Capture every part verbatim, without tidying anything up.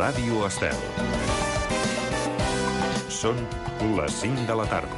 Ràdio Estel. Són les cinc de la tarda.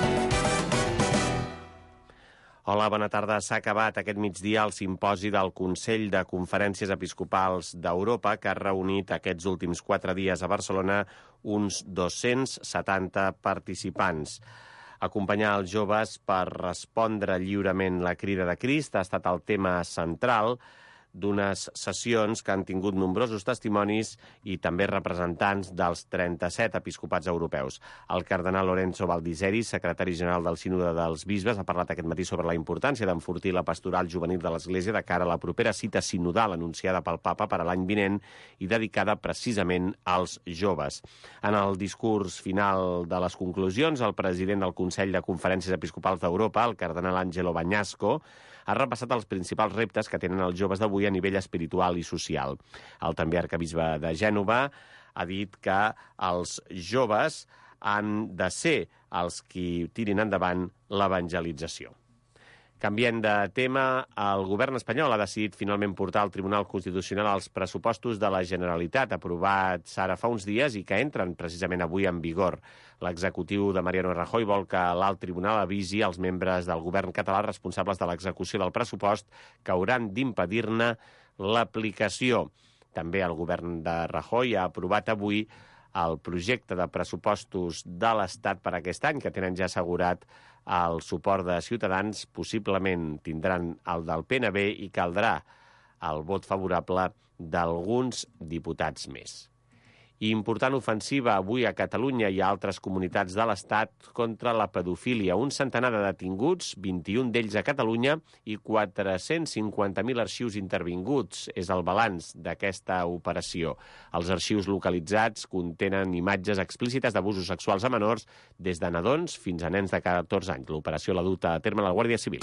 Hola, bona tarda. S'ha acabat aquest migdia el simposi del Consell de Conferències Episcopals d'Europa, que ha reunit aquests últims quatre dies a Barcelona uns dos-cents setanta participants. Acompanyar els joves per respondre lliurement la crida de Crist ha estat el tema central d'unes sessions que han tingut nombrosos testimonis i també representants dels trenta-set episcopats europeus. El cardenal Lorenzo Baldiseri, secretari general del Sínode dels Bisbes, ha parlat aquest matí sobre la importància d'enfortir la pastoral juvenil de l'Església de cara a la propera cita sinodal anunciada pel Papa per a l'any vinent i dedicada precisament als joves. En el discurs final de les conclusions, el president del Consell de Conferències Episcopals d'Europa, el cardenal Angelo Bagnasco, ha repassat els principals reptes que tenen els joves d'avui a nivell espiritual i social. El també arquebisbe de Gènova ha dit que els joves han de ser els qui tirin endavant l'evangelització. Canviant de tema, el govern espanyol ha decidit finalment portar al Tribunal Constitucional els pressupostos de la Generalitat, aprovats ara fa uns dies i que entren precisament avui en vigor. L'executiu de Mariano Rajoy vol que l'alt tribunal avisi als membres del govern català responsables de l'execució del pressupost que hauran d'impedir-ne l'aplicació. També el govern de Rajoy ha aprovat avui el projecte de pressupostos de l'Estat per aquest any, que tenen ja assegurat el suport de Ciutadans, possiblement tindran el del P N B i caldrà el vot favorable d'alguns diputats més. Important ofensiva avui a Catalunya i a altres comunitats de l'Estat contra la pedofília. Un centenar de detinguts, vint-i-un d'ells a Catalunya i quatre-cents cinquanta mil arxius intervinguts. És el balanç d'aquesta operació. Els arxius localitzats contenen imatges explícites d'abusos sexuals a menors des de nadons fins a nens de catorze anys. L'operació l'ha dut a terme la Guàrdia Civil.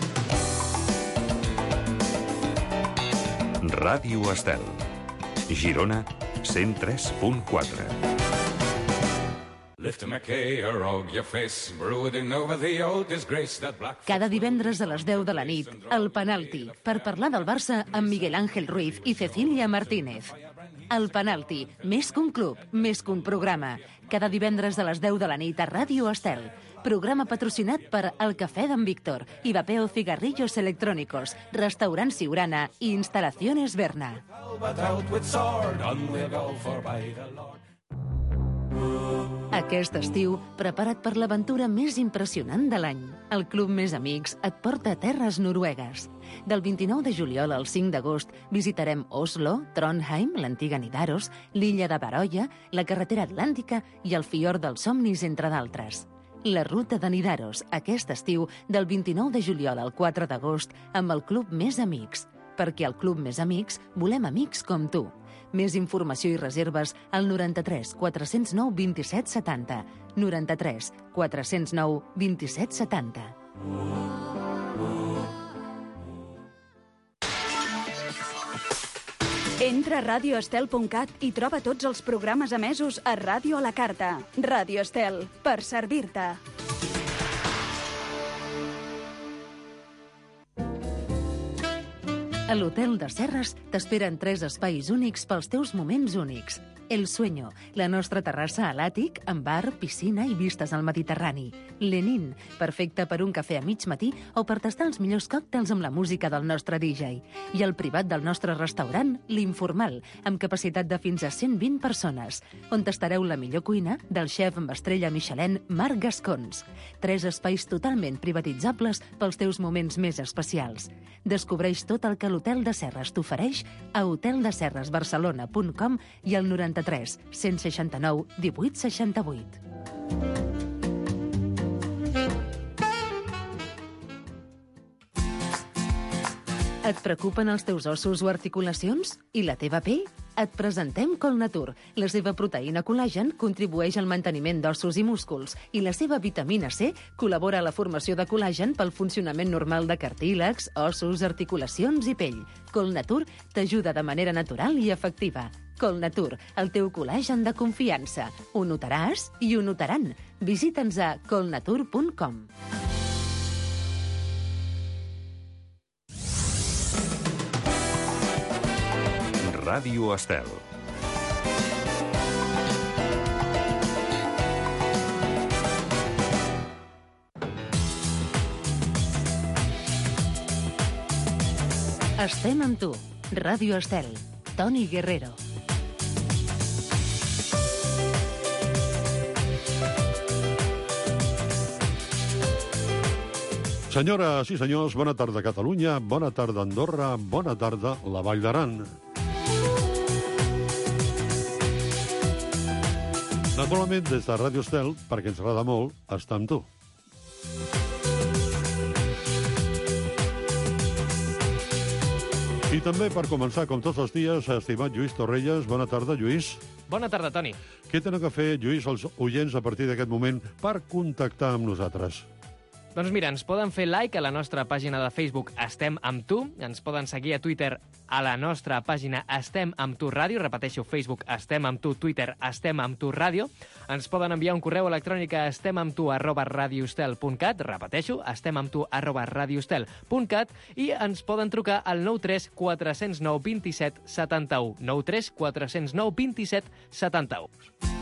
Ràdio Estel. Girona, cent tres punt quatre. Cada divendres a les deu de la nit, el Penalti, per parlar del Barça amb Miguel Ángel Ruiz i Cecília Martínez. El Penalti, més que un club, més que un programa. Cada divendres a les deu de la nit a Ràdio Estel. Programa patrocinat per El Cafè d'en Víctor, Ivapeo Cigarrillos Electrónicos, Restaurant Siurana i Instalaciones Berna. Aquest estiu, prepara't per l'aventura més impressionant de l'any. El Club Més Amics et porta a terres noruegues. Del vint-i-nou de juliol al cinc d'agost visitarem Oslo, Trondheim, l'antiga Nidaros, l'illa de Baroya, la carretera atlàntica i el fiord dels somnis, entre d'altres. La ruta de Nidaros, aquest estiu, del vint-i-nou de juliol al quatre d'agost, amb el Club Més Amics. Perquè al Club Més Amics volem amics com tu. Més informació i reserves al noranta-tres quatre-cents nou vint-i-set setanta. noranta-tres quatre-cents nou vint-i-set setanta. Entra a radio estel punt cat i troba tots els programes emesos a Ràdio a la Carta. Ràdio Estel, per servir-te. A l'Hotel de Serres t'esperen tres espais únics pels teus moments únics. El Sueño, la nostra terrassa a l'àtic, amb bar, piscina i vistes al Mediterrani. Lenin, perfecte per un cafè a mig matí o per tastar els millors còctels amb la música del nostre D J. I el privat del nostre restaurant, l'Informal, amb capacitat de fins a cent vint persones, on tastareu la millor cuina del xef amb estrella Michelin Marc Gascons. Tres espais totalment privatitzables pels teus moments més especials. Descobreix tot el que l'Hotel de Serres t'ofereix a hotel de serres barcelona punt com i al noranta-tres cent seixanta-nou divuit seixanta-vuit. Et preocupen els teus ossos o articulacions? I la teva pell? Et presentem Colnatur. La seva proteïna col·lagen contribueix al manteniment d'ossos i músculs i la seva vitamina C col·labora a la formació de col·lagen pel funcionament normal de cartílags, ossos, articulacions i pell. Colnatur t'ajuda de manera natural i efectiva. Colnatur, el teu col·lagen de confiança. Ho notaràs i ho notaran. Visita'ns a colnatur punt com. Ràdio Estel. Estem amb tu. Ràdio Estel. Toni Guerrero. Senyores i senyors, bona tarda Catalunya, bona tarda Andorra, bona tarda la Vall d'Aran. Naturalment, des de Ràdio Estel, perquè ens agrada molt, estar amb tu. I també, per començar, com tots els dies, estimat Lluís Torrelles. Bona tarda, Lluís. Bona tarda, Toni. Què tenen que fer, Lluís, els oients a partir d'aquest moment per contactar amb nosaltres? Doncs mira, ens poden fer like a la nostra pàgina de Facebook Estem amb tu, ens poden seguir a Twitter a la nostra pàgina Estem amb tu ràdio, repeteixo, Facebook Estem amb tu, Twitter Estem amb tu ràdio, ens poden enviar un correu electrònic a estemamtu arroba radiostel punt cat, repeteixo, estemamtu arroba radiostel punt cat, i ens poden trucar al nou tres quatre zero nou dos set set u, nou tres quatre zero nou dos set set u.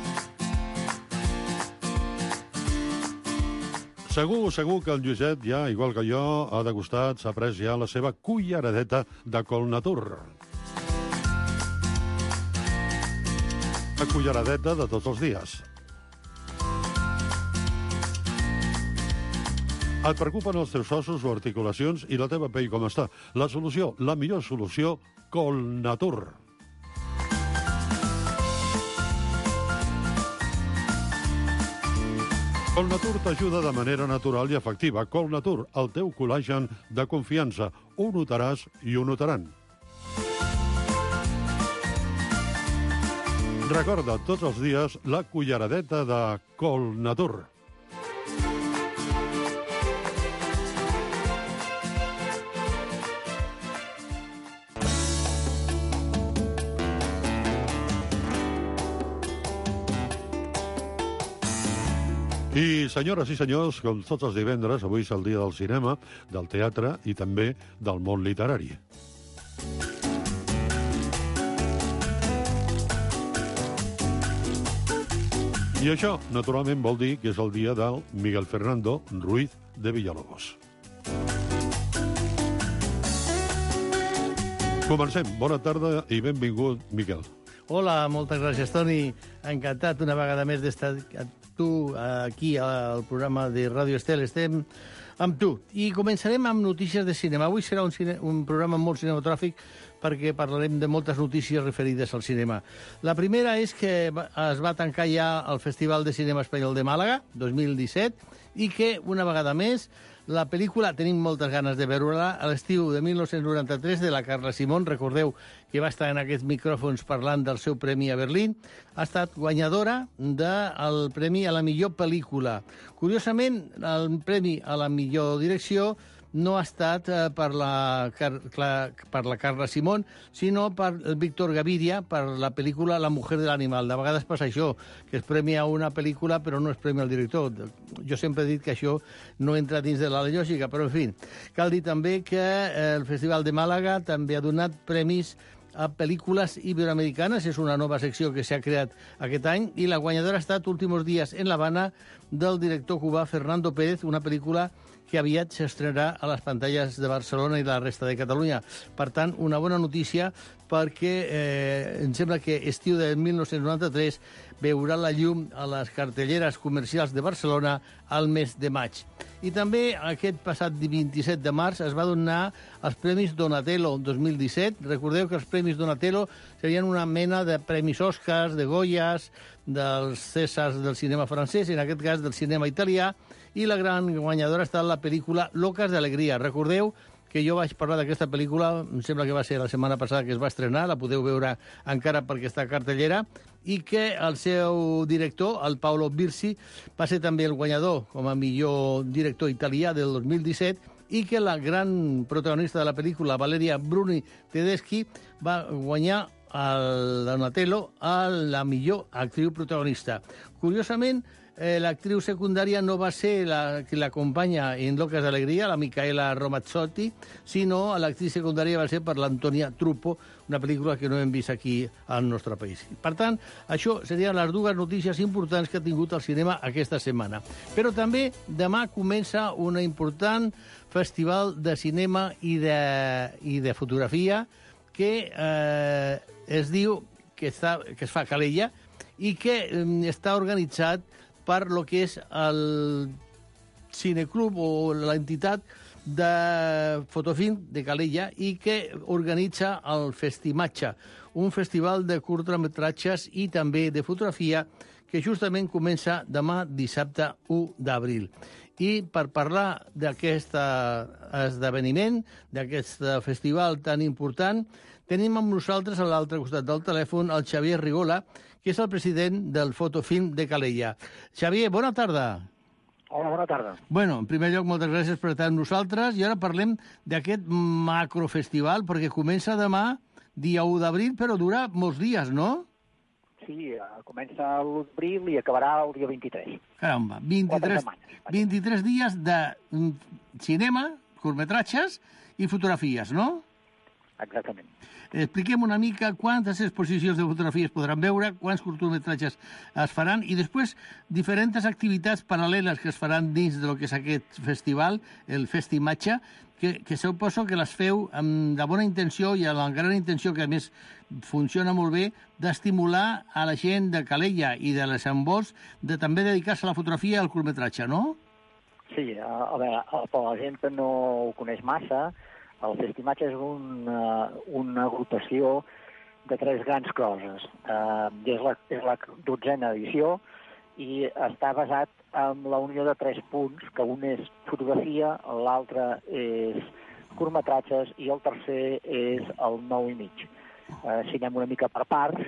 Segur, segur que el Lluïset ja, igual que jo, ha degustat, s'ha pres ja la seva culleradeta de Colnatur. La culleradeta de tots els dies. Et preocupen els teus ossos o articulacions i la teva pell com està? La solució, la millor solució, Colnatur. Colnatur t'ajuda de manera natural i efectiva. Colnatur, el teu col·lagen de confiança. Ho notaràs i ho notaran. Recorda tots els dies la culleradeta de Colnatur. I, senyores i senyors, com tots els divendres, avui és el dia del cinema, del teatre i també del món literari. I això, naturalment, vol dir que és el dia del Miguel Fernando Ruiz de Villalobos. Comencem. Bona tarda i benvingut, Miquel. Hola, moltes gràcies, Toni. Encantat una vegada més d'estar tu aquí al programa de Ràdio Estel. Estem amb tu. I començarem amb notícies de cinema. Avui serà un, cine, un programa molt cinematogràfic perquè parlarem de moltes notícies referides al cinema. La primera és que es va tancar ja el Festival de Cinema Espanyol de Màlaga, dos mil disset, i que, una vegada més, la pel·lícula, tenim moltes ganes de veure-la, a l'estiu de mil nou-cents noranta-tres, de la Carla Simón, recordeu que va estar en aquests micròfons parlant del seu premi a Berlín, ha estat guanyadora del premi a la millor pel·lícula. Curiosament, el premi a la millor direcció no ha estat eh, per, la, per la Carla Simón, sinó per el Víctor Gaviria, per la pel·lícula La mujer de l'animal. De vegades passa això, que es premia una pel·lícula però no es premia el director. Jo sempre he dit que això no entra dins de la lògica, però en fi. Cal dir també que el Festival de Màlaga també ha donat premis a pel·lícules iberoamericanes. És una nova secció que s'ha creat aquest any i la guanyadora ha estat Últimos días en La Habana, del director cubà Fernando Pérez, una pel·lícula que aviat s'estrenarà a les pantalles de Barcelona i la resta de Catalunya. Per tant, una bona notícia perquè eh, em sembla que estiu de mil nou-cents noranta-tres veurà la llum a les cartelleres comercials de Barcelona al mes de maig. I també aquest passat vint-i-set de març es va donar els Premis Donatello dos mil disset. Recordeu que els Premis Donatello serien una mena de premis Oscars, de Goyas, dels Cèsars del cinema francès, en aquest cas del cinema italià, i la gran guanyadora ha estat la pel·lícula Locas de Alegria. Recordeu que jo vaig parlar d'aquesta pel·lícula, em sembla que va ser la setmana passada que es va estrenar, la podeu veure encara perquè està a cartellera, i que el seu director, el Paolo Birsi, va ser també el guanyador com a millor director italià del dos mil disset, i que la gran protagonista de la pel·lícula, Valeria Bruni Tedeschi, va guanyar el Donatello a la millor actriu protagonista. Curiosament, eh, l'actriu secundària no va ser la que l'acompanya en Locas d'Alegria, la Micaela Romazzotti, sinó l'actriu secundària va ser per l'Antonia Truppo, una pel·lícula que no hem vist aquí al nostre país. Per tant, això serien les dues notícies importants que ha tingut el cinema aquesta setmana. Però també demà comença un important festival de cinema i de, i de fotografia que eh, es diu que, està, que es fa a Calella i que eh, està organitzat per lo que és el cineclub o l'entitat de Fotofilm de Calella i que organitza el Festimatge, un festival de curtmetratges i també de fotografia que justament comença demà dissabte u d'abril. I per parlar d'aquest esdeveniment, d'aquest festival tan important, tenim amb nosaltres a l'altre costat del telèfon el Xavier Rigola, que és el president del Fotofilm de Calella. Xavier, bona tarda. Hola, bona tarda. Bueno, en primer lloc, moltes gràcies per estar amb nosaltres. I ara parlem d'aquest macrofestival, perquè comença demà, dia u d'abril, però dura molts dies, no? Sí, comença l'u d'abril i acabarà el dia vint-i-tres. Caramba, vint-i-tres, vint-i-tres dies de cinema, curtmetratges i fotografies, no? Exactament. Expliquem una mica quantes exposicions de fotografies podran veure, quants curtmetratges es faran i després diferents activitats paral·leles que es faran dins del que és aquest festival, el Festimatge, que, que suposo que les feu amb la bona intenció i amb la gran intenció, que a més funciona molt bé, d'estimular a la gent de Calella i de les envolts de també dedicar-se a la fotografia i al curtmetratge, no? Sí, a, a veure, per la gent que no ho coneix massa, el Festimatge és un, uh, una agrupació de tres grans coses. Uh, és, la, és la dotzena edició i està basat en la unió de tres punts, que un és fotografia, l'altre és curtmetratges i el tercer és el nou i mig. Uh, si anem una mica per parts,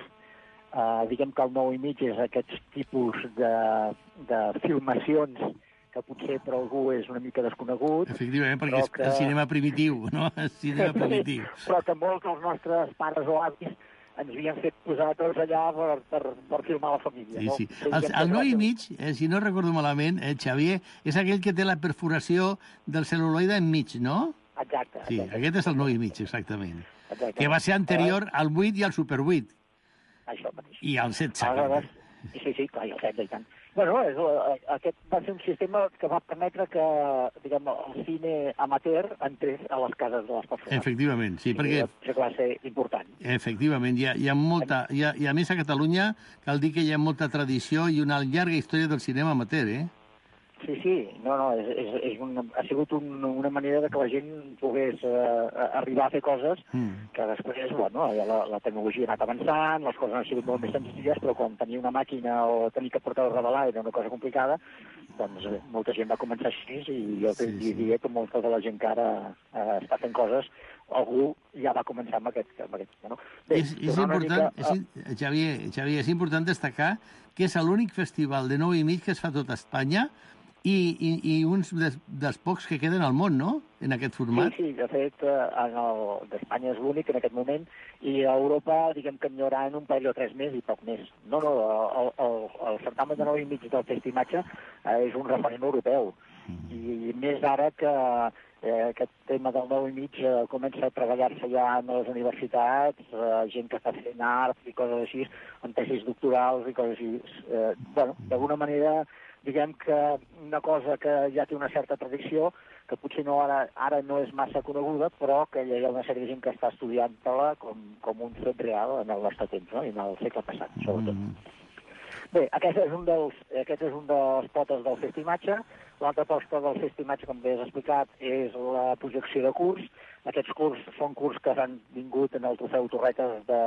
uh, diguem que el nou i mig és aquests tipus de, de filmacions que potser per algú és una mica desconegut. Efectivament, perquè és que... el cinema primitiu, no? El cinema primitiu. Però que molts dels nostres pares o avis ens havien fet posar tots allà per, per, per filmar la família. Sí, no? sí. El, el nou i mig, eh, si no recordo malament, eh, Xavier, és aquell que té la perforació del cel·luloide enmig, no? Exacte. Sí, exacte. aquest és el nou i mig, exactament. Exacte. Que va ser anterior al vuit i al Super vuit. Això mateix. I al setze. Aleshores, sí, sí, clar, i el setze i tant. Bueno, és, aquest va ser un sistema que va permetre que, diguem, el cine amateur entrés a les cases de les persones. Efectivament, sí, I perquè... això va ser important. Efectivament, hi ha, hi ha molta... Hi ha, I a més a Catalunya cal dir que hi ha molta tradició i una llarga història del cinema amateur, eh? Sí, sí, no, no, és, és, és un, ha sigut un, una manera de que la gent pogués eh, arribar a fer coses mm. que després, bueno, la, la tecnologia ha anat avançant, les coses han sigut molt més senzilles, però quan tenia una màquina o tenir que portar-ho a revelar era una cosa complicada, doncs molta gent va començar així i jo sí, sí. diria que molta de la gent que ara eh, està fent coses, algú ja va començar amb aquest... Amb aquest no? Bé, és, és important, mica, és, Xavier, Xavier, és important destacar que és l'únic festival de nou i mig que es fa a tot Espanya I, i, i uns des, dels pocs que queden al món, no?, en aquest format. Sí, sí, de fet, en el, d'Espanya és l'únic en aquest moment, i a Europa, diguem que n'hi haurà en un parell o tres més i poc més. No, no, el, el, el certamen de nou i mig del Festimatge eh, és un referent europeu, mm. i més ara que eh, aquest tema del nou i mig eh, comença a treballar-se ja en les universitats, eh, gent que està fent art i coses així, en tesis doctorals i coses així. Eh, bueno, d'alguna manera... diguem que una cosa que ja té una certa tradició, que potser no ara, ara no és massa coneguda, però que hi ha una sèrie de gent que està estudiant-la com, com un fet real en el nostre temps, no? I en el segle passat, sobretot. Mm. Bé, aquest és un dels, aquest és un dels potes del Festimatge. L'altra posta del Festimatge, com bé has explicat, és la projecció de curs. Aquests curs són curs que han vingut en el trofeu Torretes de,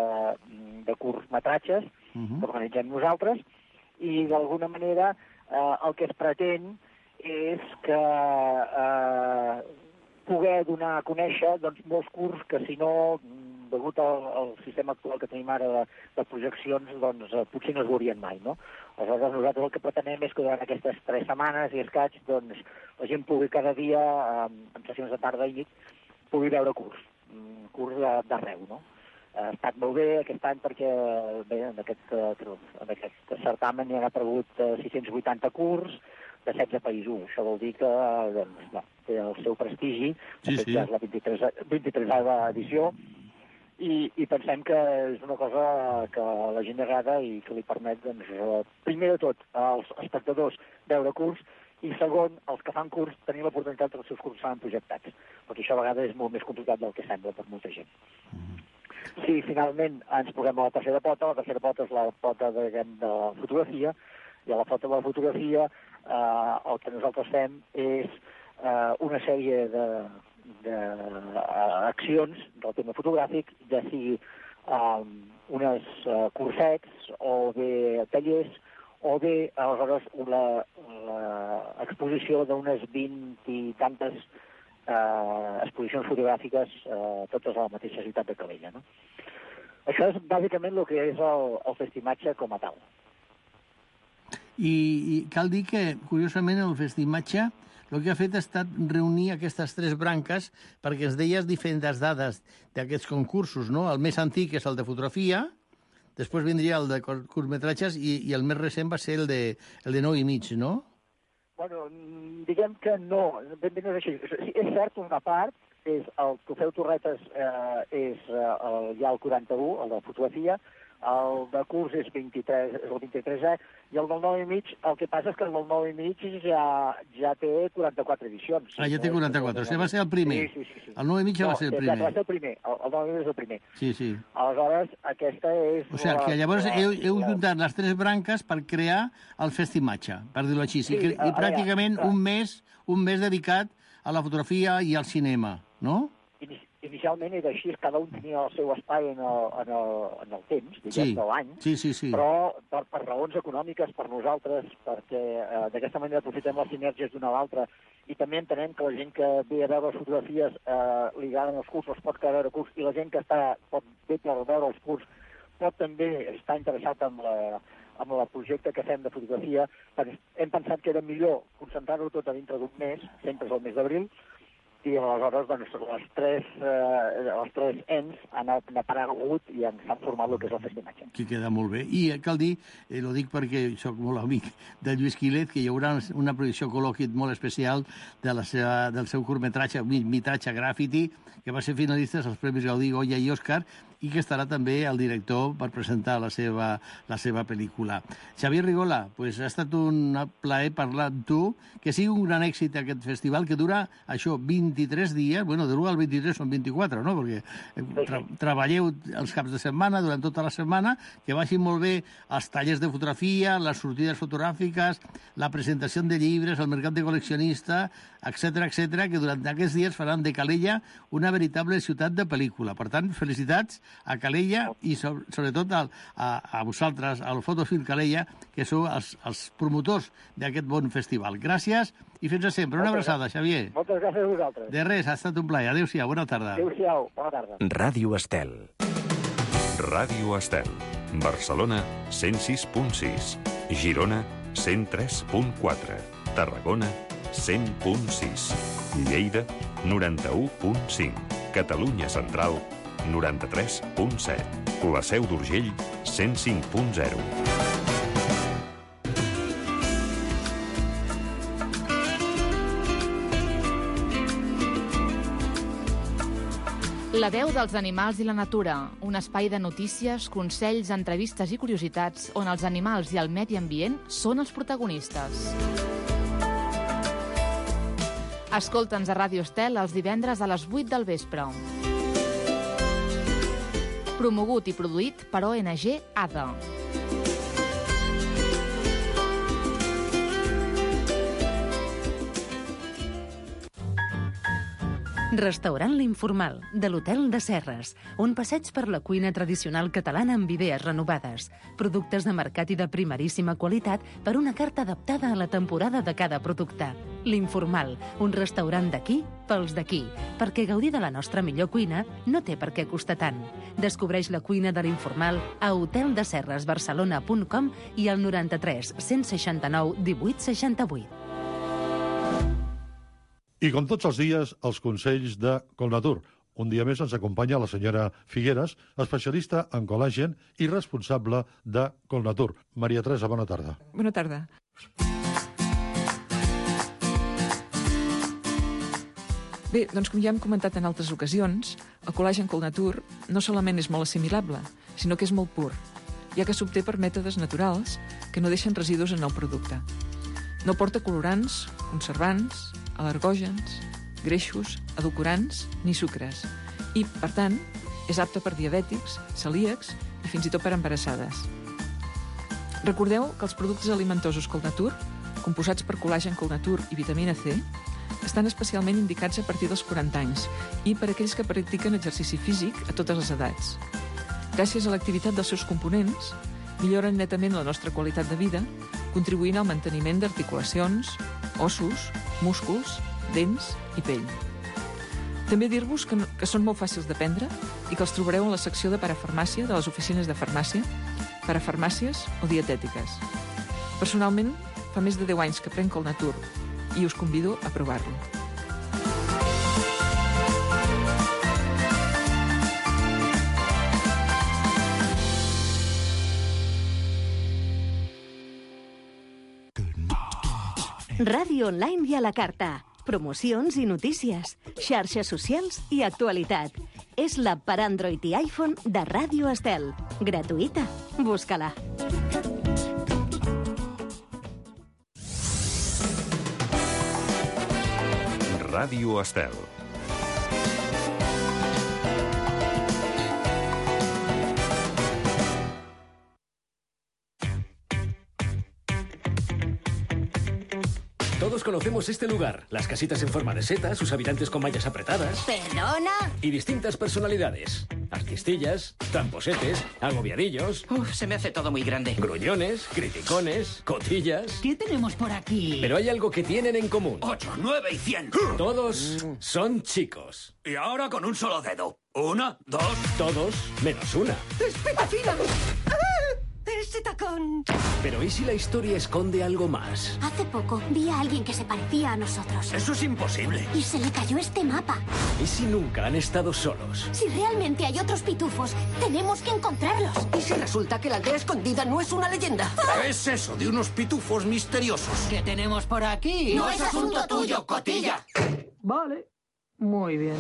de curtmetratges, mm-hmm. que organitzem nosaltres, i d'alguna manera eh, el que es pretén és que eh, poder donar a conèixer doncs, molts curs que, si no, degut al, al sistema actual que tenim ara de, de projeccions, doncs eh, potser no es veurien mai, no? Aleshores, nosaltres el que pretenem és que durant aquestes tres setmanes i escaig, doncs, la gent pugui cada dia, eh, en sessions de tarda i nit, pugui veure curs, curs d'arreu, no? ha estat molt bé aquest any perquè bé, en, aquest, en aquest certamen hi ha aparegut sis-cents vuitanta curs de setze països. Això vol dir que doncs, no, té el seu prestigi. Sí, sí. Ja és la vint-i-tresena edició i, i pensem que és una cosa que a la gent agrada i que li permet, doncs, primer de tot, als espectadors veure curs i segon, els que fan curs tenir l'oportunitat que els seus cursos seran projectats, perquè això a vegades és molt més complicat del que sembla per molta gent. Si finalment ens posem a la tercera pota, la tercera pota és la pota de, de la fotografia, i a la pota de la fotografia eh, el que nosaltres fem és eh, una sèrie de d'accions del tema fotogràfic, ja sigui um, unes uh, cursets o bé tallers o bé, aleshores, l'exposició d'unes vint i tantes uh, exposicions fotogràfiques, uh, totes a la mateixa ciutat de Calella. No? Això és bàsicament el que és el, el festimatge com a tal. I, I cal dir que, curiosament, el festimatge el que ha fet ha estat reunir aquestes tres branques perquè es deies diferents dades d'aquests concursos, no? El més antic és el de fotografia, després vindria el de curtmetratges i, i el més recent va ser el de, el de nou i mig, no? Bueno, diguem que no, ben bé no és així. És cert, una part, és el Trofeu Torretes eh, és eh, el, ja el quaranta-u, el de fotografia, el de curs és, vint-i-tres, és el vint-i-tresè, i el del nou i mig, el que passa és que el del nou i mig ja, ja té quaranta-quatre edicions. Ah, ja té quaranta-quatre, o sigui, va ser el primer. Sí, sí, sí. sí. El nou i mig ja no, va ser el primer. Va ser el primer, el, el nou i mig és el primer. Sí, sí. Aleshores, aquesta és... O sigui, que llavors la, heu, heu la... juntat les tres branques per crear el festimatge, per dir-ho així. Sí, I, i pràcticament ja, un mes, un mes dedicat a la fotografia i al cinema, no? Inicialment era així, cada un tenia el seu espai en el, en el, en el temps, diguem, sí. de l'any, sí, sí, sí. però per, per raons econòmiques per nosaltres, perquè eh, d'aquesta manera aprofitem les sinergies d'una a l'altra i també entenem que la gent que ve a veure les fotografies eh, li agraden els cursos, pot quedar a veure curs, i la gent que està, pot ve per veure els curs pot també estar interessat en la, amb el projecte que fem de fotografia. Hem pensat que era millor concentrar-ho tot a dintre d'un mes, sempre és el mes d'abril, i aleshores doncs, les, tres, eh, les tres ens han aparegut i ens han format el que és el festimatge. Que queda molt bé. I cal dir, eh, ho dic perquè soc molt amic de Lluís Quilet, que hi haurà una projecció col·loquit molt especial de la seva, del seu curtmetratge, mitratge Graffiti, que va ser finalista als Premis Gaudí, Goya i Òscar, i que estarà també el director per presentar la seva, la seva pel·lícula. Xavier Rigola, pues, ha estat un plaer parlar amb tu, que sigui un gran èxit aquest festival, que dura això vint-i-tres dies, bueno, de l'u al vint-i-tres són vint-i-quatre, no? Perquè tra treballeu els caps de setmana, durant tota la setmana, que vagin molt bé els tallers de fotografia, les sortides fotogràfiques, la presentació de llibres, el mercat de col·leccionista, etcètera, etcètera, que durant aquests dies faran de Calella una veritable ciutat de pel·lícula. Per tant, felicitats a Calella i sobretot a, a, a vosaltres, al Fotofilm Calella, que sou els, els promotors d'aquest bon festival. Gràcies i fins a sempre. Una abraçada, Xavier. Moltes gràcies a vosaltres. De res, ha estat un plaer. Adéu-siau, bona tarda. Adéu-siau, bona tarda. Ràdio Estel. Ràdio Estel. Barcelona, cent sis punt sis. Girona, cent tres punt quatre. Tarragona, cent punt sis. Lleida, noranta-u punt cinc. Catalunya Central, noranta-tres punt set. La Seu d'Urgell, cent cinc punt zero. La veu dels animals i la natura, un espai de notícies, consells, entrevistes i curiositats on els animals i el medi ambient són els protagonistes. Escolta'ns a Ràdio Estel els divendres a les vuit del vespre. Promogut i produït per O N G A D A. Restaurant L'Informal, de l'Hotel de Serres. Un passeig per la cuina tradicional catalana amb idees renovades. Productes de mercat i de primeríssima qualitat per una carta adaptada a la temporada de cada producte. L'Informal, un restaurant d'aquí pels d'aquí. Perquè gaudir de la nostra millor cuina no té per què costar tant. Descobreix la cuina de l'Informal a hotel de serres barcelona punt com i al noranta-tres cent seixanta-nou divuit seixanta-vuit. I com tots els dies, els consells de Colnatur. Un dia més ens acompanya la senyora Figueras, especialista en col·làgen i responsable de Colnatur. Maria Teresa, bona tarda. Bona tarda. Bé, doncs com ja hem comentat en altres ocasions, el col·làgen Colnatur no solament és molt assimilable, sinó que és molt pur, ja que s'obté per mètodes naturals que no deixen residus en el producte. No porta colorants, conservants, al·lergògens, greixos, edulcorants ni sucres i, per tant, és apte per diabètics, celíacs i fins i tot per embarassades. Recordeu que els productes alimentosos Colnatur, composats per col·làgen Colnatur i vitamina C, estan especialment indicats a partir dels quaranta anys i per aquells que practiquen exercici físic a totes les edats. Gràcies a l'activitat dels seus components, milloren netament la nostra qualitat de vida, contribuint al manteniment d'articulacions, ossos, músculs, dents i pell. També dir-vos que, no, que són molt fàcils de prendre i que els trobareu en la secció de parafarmàcia de les oficines de farmàcia, parafarmàcies o dietètiques. Personalment, fa més de deu anys que prenc Colnatur i us convido a provar-lo. Ràdio online i a la carta. Promocions i notícies, xarxes socials i actualitat. És l'app per Android i iPhone de Ràdio Estel. Gratuïta. Busca-la. Ràdio Estel. Todos conocemos este lugar. Las casitas en forma de seta, sus habitantes con mallas apretadas. ¿Perdona? Y distintas personalidades. Artistillas, tramposetes, agobiadillos. Uf, se me hace todo muy grande. Gruñones, criticones, cotillas. ¿Qué tenemos por aquí? Pero hay algo que tienen en común. Ocho, nueve y cien. Todos son chicos. Y ahora con un solo dedo. Una, dos... Todos menos una. ¡Espetafila! ¡Ese tacón! Pero ¿y si la historia esconde algo más? Hace poco vi a alguien que se parecía a nosotros. Eso es imposible. Y se le cayó este mapa. ¿Y si nunca han estado solos? Si realmente hay otros pitufos, tenemos que encontrarlos. ¿Y si resulta que la aldea escondida no es una leyenda? ¿Qué es eso de unos pitufos misteriosos? ¿Qué tenemos por aquí? No es asunto tuyo, cotilla. Vale. Muy bien.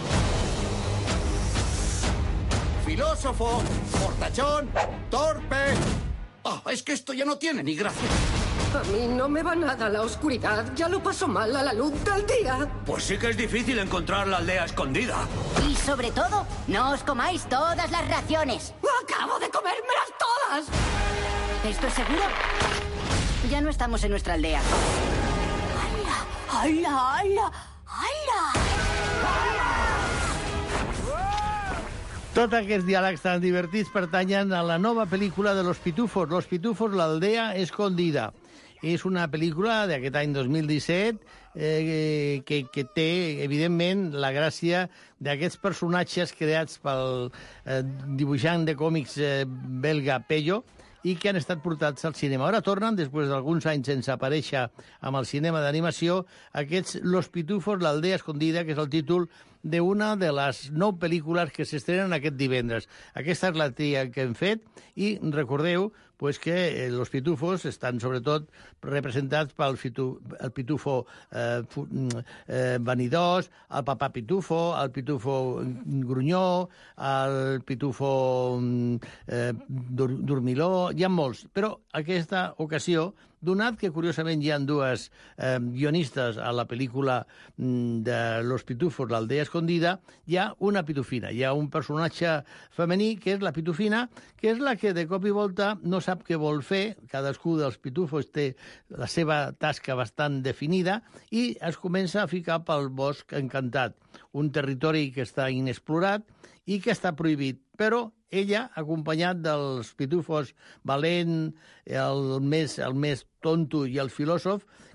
Filósofo, fortachón, torpe... Oh, es que esto ya no tiene ni gracia. A mí no me va nada la oscuridad. Ya lo paso mal a la luz del día. Pues sí que es difícil encontrar la aldea escondida. Y sobre todo, no os comáis todas las raciones. ¡Acabo de comérmelas todas! ¿Esto es seguro? Ya no estamos en nuestra aldea. ¡Hala! ¡Hala! ¡Hala! ¡Hala! Tots aquests diàlegs tan divertits pertanyen a la nova pel·lícula de Los Pitufos, Los Pitufos, l'aldea escondida. És una pel·lícula d'aquest any dos mil disset eh, que, que té, evidentment, la gràcia d'aquests personatges creats pel eh, dibuixant de còmics eh, belga Pello, i que han estat portats al cinema. Ara tornen, després d'alguns anys sense aparèixer amb el cinema d'animació, aquests Los Pitufos, l'aldea escondida, que és el títol d'una de les nou pel·lícules que s'estrenen aquest divendres. Aquesta és la tria que hem fet i recordeu pues, que Los Pitufos estan sobretot representats pel fitu, el pitufo eh, fu, eh, vanidós, el papà pitufo, el pitufo grunyó, el pitufo eh, dur, dormiló, hi ha molts. Però aquesta ocasió, donat que curiosament hi ha dues eh, guionistes a la pel·lícula de Los Pitufos, l'aldea escondida, hi ha una pitufina, hi ha un personatge femení que és la pitufina, que és la que de cop i volta no sap què vol fer, cadascú dels pitufos té la seva tasca bastant definida i es comença a ficar pel bosc encantat, un territori que està inexplorat i que està prohibit, però ella, acompanyat dels pitufos valent, el més, el més tonto i el filòsof,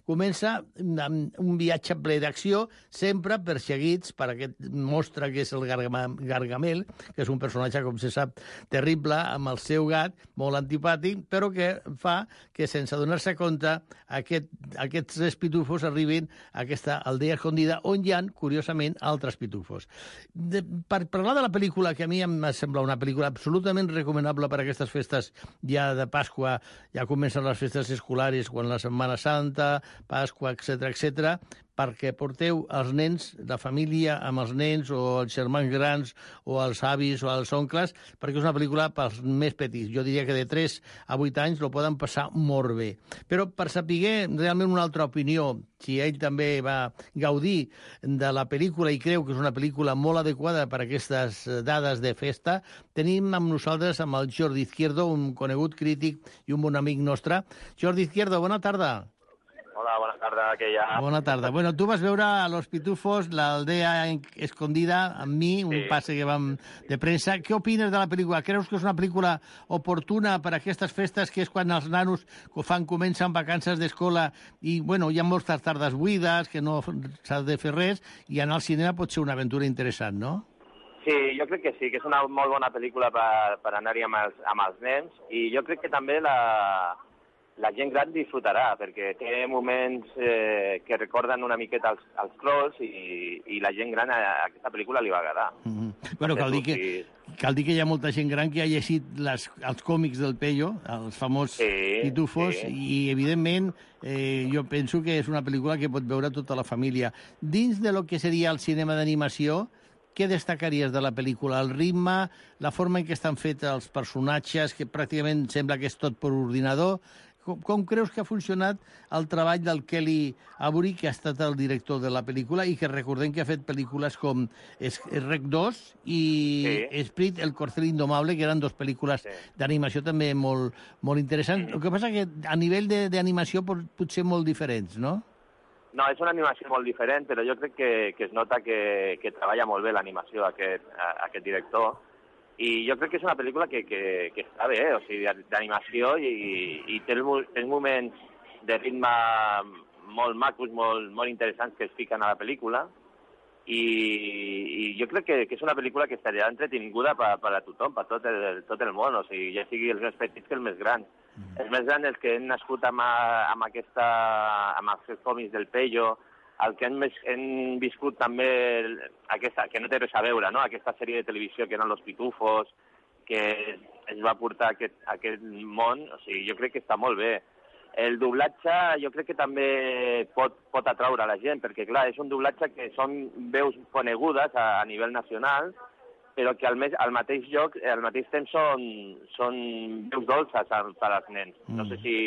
comença amb un viatge ple d'acció, sempre perseguits per aquest mostre que és el Gargamel, que és un personatge, com se sap, terrible, amb el seu gat, molt antipàtic, però que fa que, sense donar-se compte, aquest, aquests tres pitufos arribin a aquesta aldea escondida, on hi ha, curiosament, altres pitufos. De, per parlar de la pel·lícula, que a mi em sembla una pel·lícula absolutament recomanable per a aquestes festes ja de Pasqua, ja comencen les festes escolars, quan la Setmana Santa, Pasqua, etcètera, etcètera, perquè porteu els nens, la família amb els nens, o els germans grans, o els avis, o els oncles, perquè és una pel·lícula pels més petits. Jo diria que de tres a vuit anys lo poden passar molt bé. Però per saber realment una altra opinió, si ell també va gaudir de la pel·lícula i creu que és una pel·lícula molt adequada per a aquestes dades de festa, tenim amb nosaltres amb el Jordi Izquierdo, un conegut crític i un bon amic nostre. Jordi Izquierdo, bona tarda. Hola, bona tarda, que hi ha... Bona tarda. Bueno, tu vas veure a Los Pitufos, l'aldea escondida, amb mi, un sí. passe que vam de premsa. Què opines de la pel·lícula? Creus que és una pel·lícula oportuna per a aquestes festes, que és quan els nanos fan, comencen vacances d'escola i, bueno, hi ha moltes tardes buides, que no s'ha de fer res, i anar al cinema pot ser una aventura interessant, no? Sí, jo crec que sí, que és una molt bona pel·lícula per, per anar-hi amb, els, amb els nens, i jo crec que també la... la gent gran disfrutarà, perquè té moments eh, que recorden una miqueta els, els Trolls i, i la gent gran a, a aquesta pel·lícula li va agradar. Mm-hmm. Bueno, cal dir, que, cal dir que hi ha molta gent gran que ha llegit les, els còmics del Pello, els famosos sí, pitufos, sí. i evidentment eh, jo penso que és una pel·lícula que pot veure tota la família. Dins de lo que seria el cinema d'animació, què destacaries de la pel·lícula? El ritme, la forma en què estan fets els personatges, que pràcticament sembla que és tot per ordinador. Com, com creus que ha funcionat el treball del Kelly Avery, que ha estat el director de la pel·lícula i que recordem que ha fet pel·lícules com Rec dos i sí. Esprit, el corcel indomable, que eren dues pel·lícules sí. d'animació també molt, molt interessants. Sí. El que passa que a nivell d'animació pot ser molt diferents, no? No, és una animació molt diferent, però jo crec que, que es nota que, que treballa molt bé l'animació aquest, aquest director. I jo crec que és una pel·lícula que, que, que està bé, eh? O sigui, d'animació, i, i té, el, té moments de ritme molt macos, molt, molt interessants que es fiquen a la pel·lícula, i, i jo crec que, que és una pel·lícula que estaria entretinguda per, per a tothom, per tot el, tot el món, o sigui, ja sigui els més petits que els més grans. Mm. Els més grans, els que han nascut amb, amb, aquesta, amb els còmics del Pello, el que hem, hem viscut també, aquesta, que no té res a veure, no? Aquesta sèrie de televisió que eren Los Pitufos, que es va portar a aquest, a aquest món, o sigui, jo crec que està molt bé. El doblatge jo crec que també pot, pot atraure a la gent, perquè clar, és un doblatge que són veus conegudes a, a nivell nacional, però que al, mes, al mateix lloc, al mateix temps són, són veus dolces per als nens. No sé si...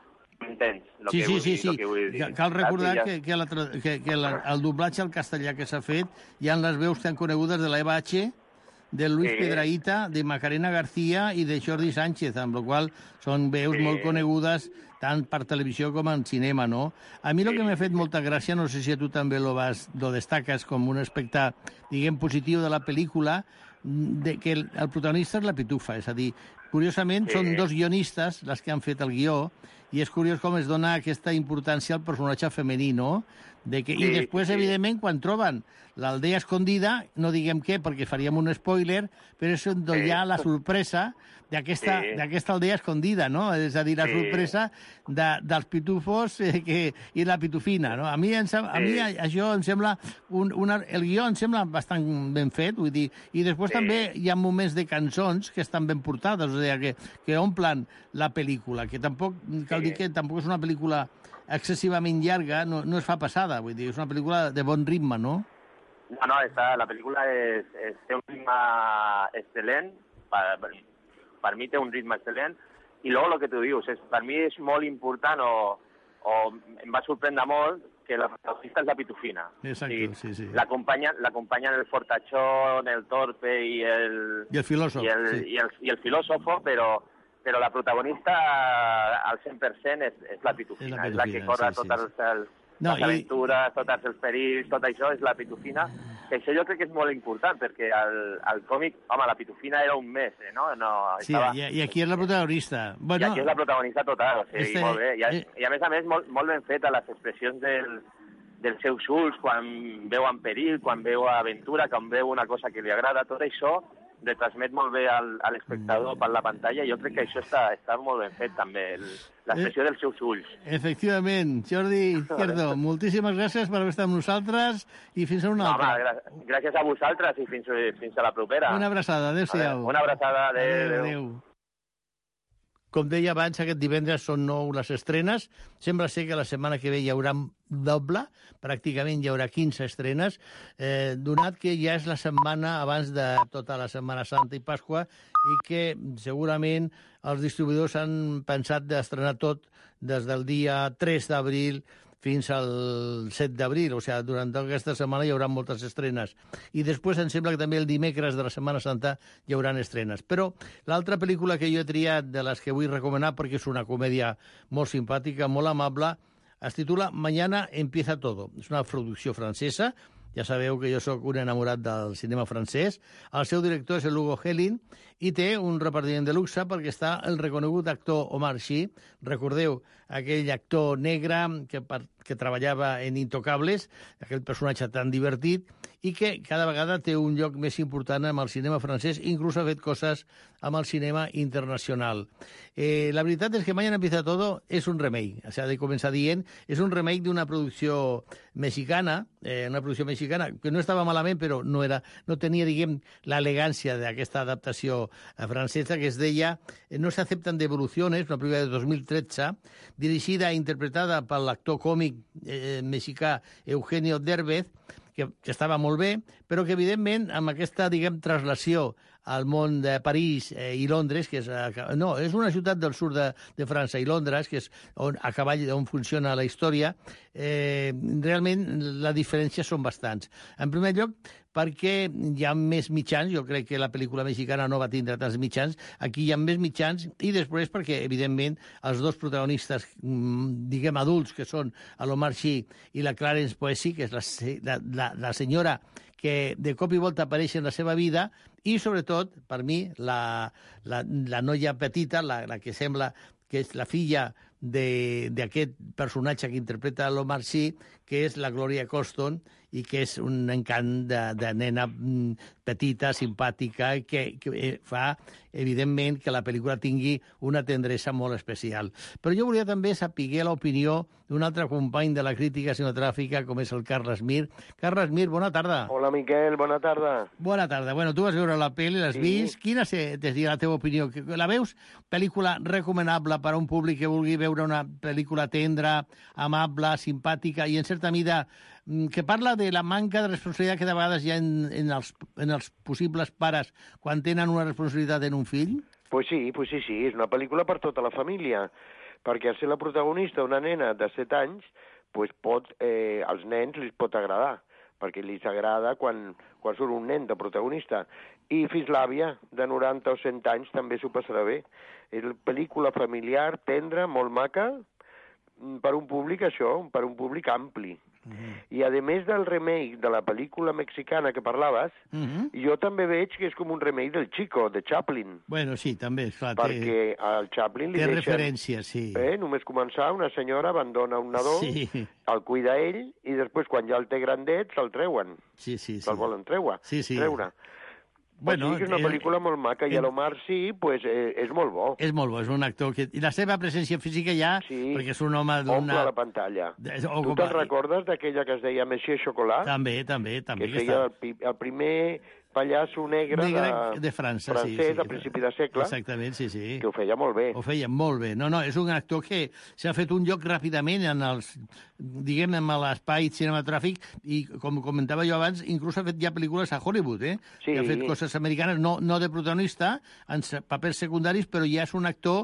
Entens el sí, que sí, vull sí, dir, sí. que vull dir. Cal recordar que, que, la, que, que la, el doblatge al castellà que s'ha fet hi ha les veus tan conegudes de l'Eva H, de Luis sí. Piedrahita, de Macarena García i de Jordi Sánchez, amb la qual són veus sí. molt conegudes tant per televisió com en cinema, no? A mi el sí. que m'ha fet molta gràcia, no sé si a tu també lo, vas, lo destaques com un aspecte, diguem, positiu de la pel·lícula, de que el, el protagonista és la Pitufa, és a dir, curiosament sí. són dos guionistes les que han fet el guió, i és curiós com es dona aquesta importància al personatge femení, no? De que, sí, I després, sí. evidentment, quan troben l'aldea escondida, no diguem què, perquè faríem un spoiler, però és on sí. hi ha la sorpresa d'aquesta sí. aldea escondida, no? És a dir, la sí. sorpresa de, dels pitufos eh, que, i la pitufina, no? A mi, em, a sí. mi això em sembla... Un, una, el guió em sembla bastant ben fet, vull dir, i després sí. també hi ha moments de cançons que estan ben portades, o sigui, que, que omplen la pel·lícula, que tampoc, cal sí. dir que tampoc és una pel·lícula excessivament llarga, no, no es fa passada, vull dir, és una pel·lícula de bon ritme, no? No, no, esta, la pel·lícula és, és, té un ritme excel·lent, per, per mi té un ritme excel·lent, i luego el que tu dius, és, per mi és molt important, o, o em va sorprendre molt, que la protagonista és la Pitufina. Exacte, sí, sí. L'acompanyen el fortachón, el torpe i el... I el filòsof. I el, sí. i el, i el filòsofo, però, però la protagonista al cent per cent és, és la Pitufina, és la, Pitufina, és la que corre sí, totes sí, els... No, les aventures, i... tots els perills, tot això és la Pitufina, això jo crec que és molt important, perquè el, el còmic, home, la Pitufina era un mes, eh, no? no Sí, estava... i, i aquí és la protagonista. Bueno, I aquí és la protagonista total, o sigui, este- molt bé. I a, eh. I a més a més, molt, molt ben feta les expressions del, dels seus ulls, quan veu en perill, quan veu aventura, quan veu una cosa que li agrada, tot això retransmet molt bé al, a l'espectador per la pantalla, i jo crec que això està, està molt ben fet també, el, l'expressió dels seus ulls. Efectivament. Jordi Izquierdo, moltíssimes gràcies per haver estat amb nosaltres i fins a una No, altra. home, gra- gràcies a vosaltres i fins, fins a la propera. Una abraçada, adéu-siau. Una abraçada, adéu, Adéu, adéu. adéu. Com deia abans, aquest divendres són nou les estrenes. Sembla ser que la setmana que ve hi haurà doble, pràcticament hi haurà quinze estrenes, eh, donat que ja és la setmana abans de tota la Setmana Santa i Pasqua i que segurament els distribuïdors han pensat d'estrenar tot des del dia tres d'abril fins al set d'abril, o sigui, durant tota aquesta setmana hi haurà moltes estrenes. I després em sembla que també el dimecres de la Setmana Santa hi haurà estrenes. Però l'altra pel·lícula que jo he triat, de les que vull recomanar, perquè és una comèdia molt simpàtica, molt amable, es titula Mañana empieza todo. És una producció francesa. Ja sabeu que jo sóc un enamorat del cinema francès. El seu director és el Hugo Helin i té un repartiment de luxe perquè està el reconegut actor Omar Sy. Recordeu aquell actor negre que, que treballava en Intocables, aquell personatge tan divertit, i que cada vegada té un lloc més important amb el cinema francès, inclús ha fet coses amb el cinema internacional. Eh, la veritat és que Mañana empieza todo és un remake, o sigui, de començar dient, és un remake d'una producció mexicana, eh, una producció mexicana que no estava malament, però no, era, no tenia, diguem, l'elegància d'aquesta adaptació francesa, que es deia No se aceptan devoluciones, una pel·lícula de dos mil tretze, dirigida i interpretada per l'actor còmic eh, mexicà Eugenio Derbez, que, que estava molt bé, però que, evidentment, amb aquesta, diguem, traslació al món de París eh, i Londres, que és, eh, no, és una ciutat del sud de, de França i Londres, que és on, a cavall on funciona la història, eh, realment les diferències són bastants. En primer lloc, perquè hi ha més mitjans, jo crec que la pel·lícula mexicana no va tindre tants mitjans, aquí hi ha més mitjans, i després perquè, evidentment, els dos protagonistes, diguem, adults, que són l'Omar Sy i la Clarence Poesi, que és la, la, la, la senyora que de cop i volta apareix en la seva vida, i, sobretot, per mi, la, la, la noia petita, la, la que sembla que és la filla d'aquest personatge que interpreta l'Omar Sy, que és la Gloria Coston, i que és un encant de, de nena petita, simpàtica, que, que fa, evidentment, que la pel·lícula tingui una tendresa molt especial. Però jo volia també saber l'opinió d'un altre company de la crítica cinematogràfica, com és el Carles Mir. Carles Mir, bona tarda. Hola, Miquel, bona tarda. Bona tarda. Bueno, tu vas veure la pel·li, l'has Sí. vist. Quina seria la teva opinió? La veus pel·lícula recomanable per a un públic que vulgui veure una pel·lícula tendra, amable, simpàtica i, en certa mida, que parla de la manca de responsabilitat que de vegades hi ha en, en, els, en els possibles pares quan tenen una responsabilitat en un fill? Pues sí, pues sí, sí, és una pel·lícula per tota la família, perquè al ser la protagonista una nena de set anys, pues pot, eh, als nens li pot agradar, perquè li agrada quan, quan surt un nen de protagonista. I fins l'àvia, de noranta o cent anys, també s'ho passarà bé. És una pel·lícula familiar, tendra, molt maca, per un públic, això, per un públic ampli. Mm-hmm. I a més del remake de la pel·lícula mexicana que parlaves, Mm-hmm. jo també veig que és com un remake del Chico, de Chaplin. Bueno, sí, també, esclar, Perquè al Chaplin li té deixen... referències, sí. Eh, només començar, una senyora abandona un nadó, Sí. el cuida ell, i després, quan ja el té grandet, se'l treuen. Sí, sí, sí. Se'l volen treure. Sí, sí. treure. Bueno, Bueno, és una eh, pel·lícula molt maca, i eh, l'Omar sí, pues, eh, és molt bo. És molt bo, és un actor que... I la seva presència física ja, Sí. perquè és un home d'una... Omple la pantalla. De- Tu o- te'n recordes d'aquella que es deia Monsieur Chocolat? També, també, també. que que feia està- el, pi- el primer pallasso negre, Negre de, de França, sí, francès sí. a principi de segle, Exactament, sí, sí. que ho feia molt bé. Ho feia molt bé. No, no, és un actor que s'ha fet un lloc ràpidament en els, diguem, en l'espai cinematogràfic i, com comentava jo abans, inclús ha fet ja pel·lícules a Hollywood, eh? Sí. Que ha fet coses americanes, no, no de protagonista, en se- papers secundaris, però ja és un actor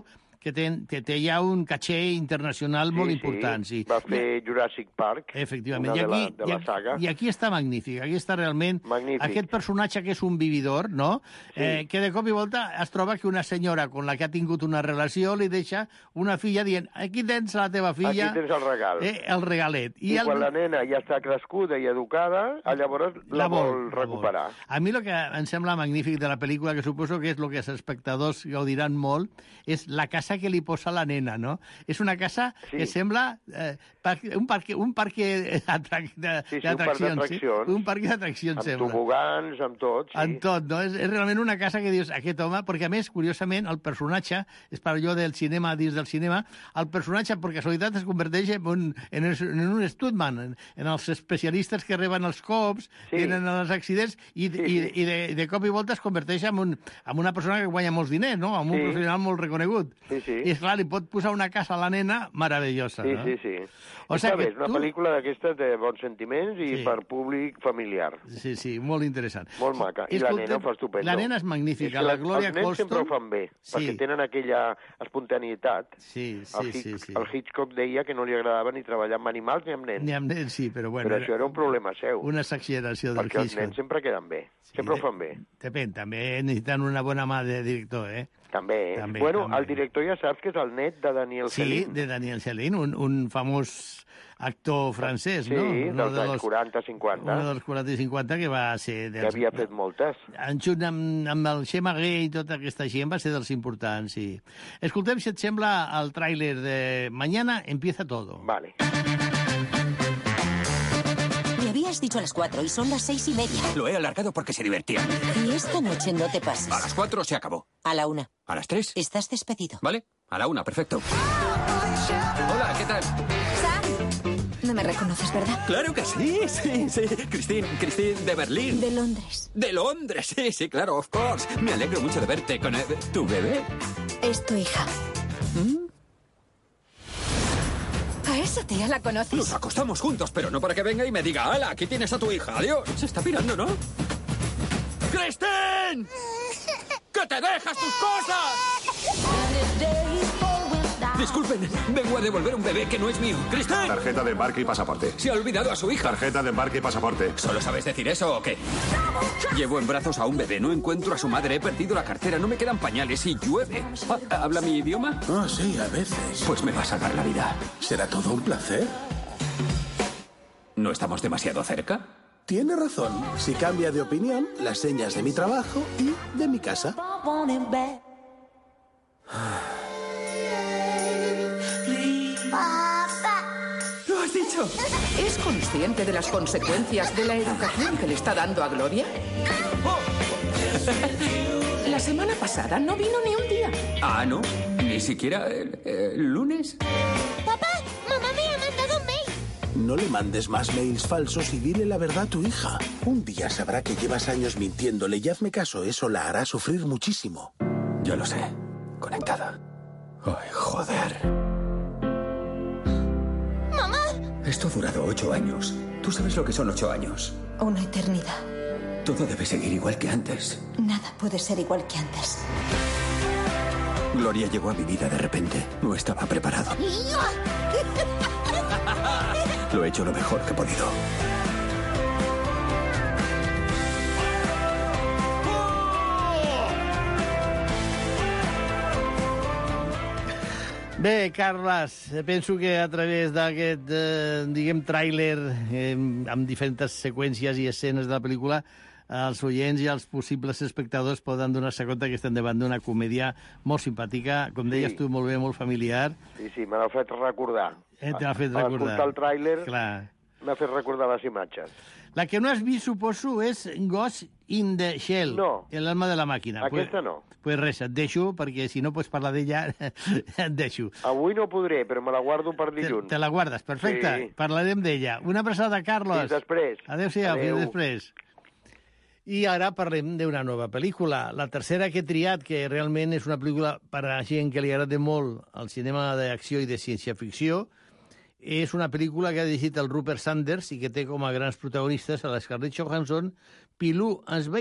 que té, que té ja un caché internacional Sí, molt sí. important. Sí. Va fer Jurassic Park, Efectivament. una I de la, aquí, de la saga. I, I aquí està magnífic. Aquí està realment... Magnífic. Aquest personatge que és un vividor, no? Sí. Eh, que de cop i volta es troba que una senyora con la que ha tingut una relació li deixa una filla dient aquí tens la teva filla... Aquí tens el regal. Eh, el regalet. I, I el... quan la nena ja està crescuda i educada, llavors la, la vol, vol recuperar. Vol. A mi el que em sembla magnífic de la pel·lícula, que suposo que és el que els espectadors gaudiran molt, és la casa que li posa la nena, no? És una casa sí. que sembla eh, un parc, un parc d'atraccions. Sí, sí, un parc d'atraccions. Un parc d'atraccions, amb sembla. Amb tobogans, amb tot, sí. Amb tot, no? És, és realment una casa que dius, aquest home, perquè a més, curiosament, el personatge, és per allò del cinema dins del cinema, el personatge, per casualitat, es converteix en un, en, en un Stuntman, en, en els especialistes que reben els cops, sí. tenen els accidents, i, sí, i, i de, de cop i volta es converteix en, un, en una persona que guanya molts diners, no? En un sí. professional molt reconegut. Sí, sí. I, esclar, li pot posar una casa a la nena meravellosa, sí, no? Sí, sí, sí. O Està sigui bé, és una tu... pel·lícula d'aquestes de bons sentiments i Sí. per públic familiar. Sí, sí, molt interessant. Molt maca. I Escolta, la nena ho fa estupendo. La nena és magnífica, és la Gloria Els nens Colston... sempre ho fan bé, Sí. perquè tenen aquella espontaneïtat. Sí, sí, el, Hitch, sí, sí. el Hitchcock deia que no li agradava ni treballar amb animals ni amb nens. Ni amb nens, sí, però bueno... Però això era un problema seu. Una exageració del perquè Hitchcock. els nens sempre queden bé, Sí, sempre de- ho fan bé. Depèn, també necessiten una bona mà de director, eh? També, eh? També, bueno, també. el director ja saps que és el net de Daniel Sí, Céline. de Daniel Céline, un, un famós actor francès, Sí, no? dels Uno de anys los- quaranta cinquanta. Uno dels quaranta i cinquanta que va ser... Que Dels, havia fet moltes. en junt amb, amb el Xema Gay i tota aquesta gent va ser dels importants, sí. Escoltem, si et sembla, el tràiler de Mañana empieza todo. Vale. Me habías dicho a las cuatro y son las seis y media. Lo he alargado porque se divertían. Y esta noche no te pases. A las cuatro se acabó. A la una. ¿A las tres? Estás despedido. ¿Vale? A la una, perfecto. Hola, ¿qué tal? Sam, no me reconoces, ¿verdad? Claro que sí, sí, sí. Christine, Christine de Berlín. De Londres. De Londres, sí, sí, claro, of course. Me alegro mucho de verte con eh, tu bebé. Es tu hija. ¿Mm? ¿A esa tía la conoces? Nos acostamos juntos, pero no para que venga y me diga, ¡hala, aquí tienes a tu hija! ¡Adiós! Se está pirando, ¿no? ¡Christine! ¡Que te dejas tus cosas! Disculpen, vengo a devolver un bebé que no es mío. ¡Christine! Tarjeta de embarque y pasaporte. Se ha olvidado a su hija. Tarjeta de embarque y pasaporte. ¿Solo sabes decir eso o qué? Llevo en brazos a un bebé, no encuentro a su madre, he perdido la cartera, no me quedan pañales y llueve. Ah, ¿habla mi idioma? Ah, sí, a veces. Pues me va a salvar la vida. ¿Será todo un placer? ¿No estamos demasiado cerca? Tiene razón. Si cambia de opinión, las señas de mi trabajo y de mi casa. ¿Lo has dicho? ¿Es consciente de las consecuencias de la educación que le está dando a Gloria? La semana pasada no vino ni un día. Ah, ¿no? ¿Ni siquiera el, el lunes? Papá, mamá me ha mandado un mail. No le mandes más mails falsos y dile la verdad a tu hija. Un día sabrá que llevas años mintiéndole y hazme caso, eso la hará sufrir muchísimo. Yo lo sé. Conectada. Ay, joder. Mamá. Esto ha durado ocho años. ¿Tú sabes lo que son ocho años? Una eternidad. Todo debe seguir igual que antes. Nada puede ser igual que antes. Gloria llegó a mi vida de repente. No estaba preparado. Lo he hecho lo mejor que he podido. Bé, Carles, penso que a través d'aquest, eh, diguem, tràiler eh, amb diferents seqüències i escenes de la pel·lícula, els oients i els possibles espectadors poden donar-se compte que estem davant d'una comèdia molt simpàtica, com Sí. deies tu molt bé, molt familiar. Sí, sí, me l'ha fet recordar. Eh, te l'ha fet A recordar. escoltar el tràiler Clar. m'ha fet recordar les imatges. La que no has vist, suposo, és Ghost in the Shell, No. l'alma de la màquina. Aquesta pues, no. Pues res, et deixo, perquè si no pots parlar d'ella, et deixo. Avui no podré, però me la guardo per Te, dilluns. te la guardes, perfecte. Sí. Parlarem d'ella. Una abraçada, Carlos. Fins després. Adéu-siau, Adéu. fins després. I ara parlem d'una nova pel·lícula, la tercera que he triat, que realment és una pel·lícula per a gent que li agrada molt el cinema d'acció i de ciència-ficció. És una pel·lícula que ha dirigit el Rupert Sanders i que té com a grans protagonistes a la Scarlett Johansson, Pilou Asbæk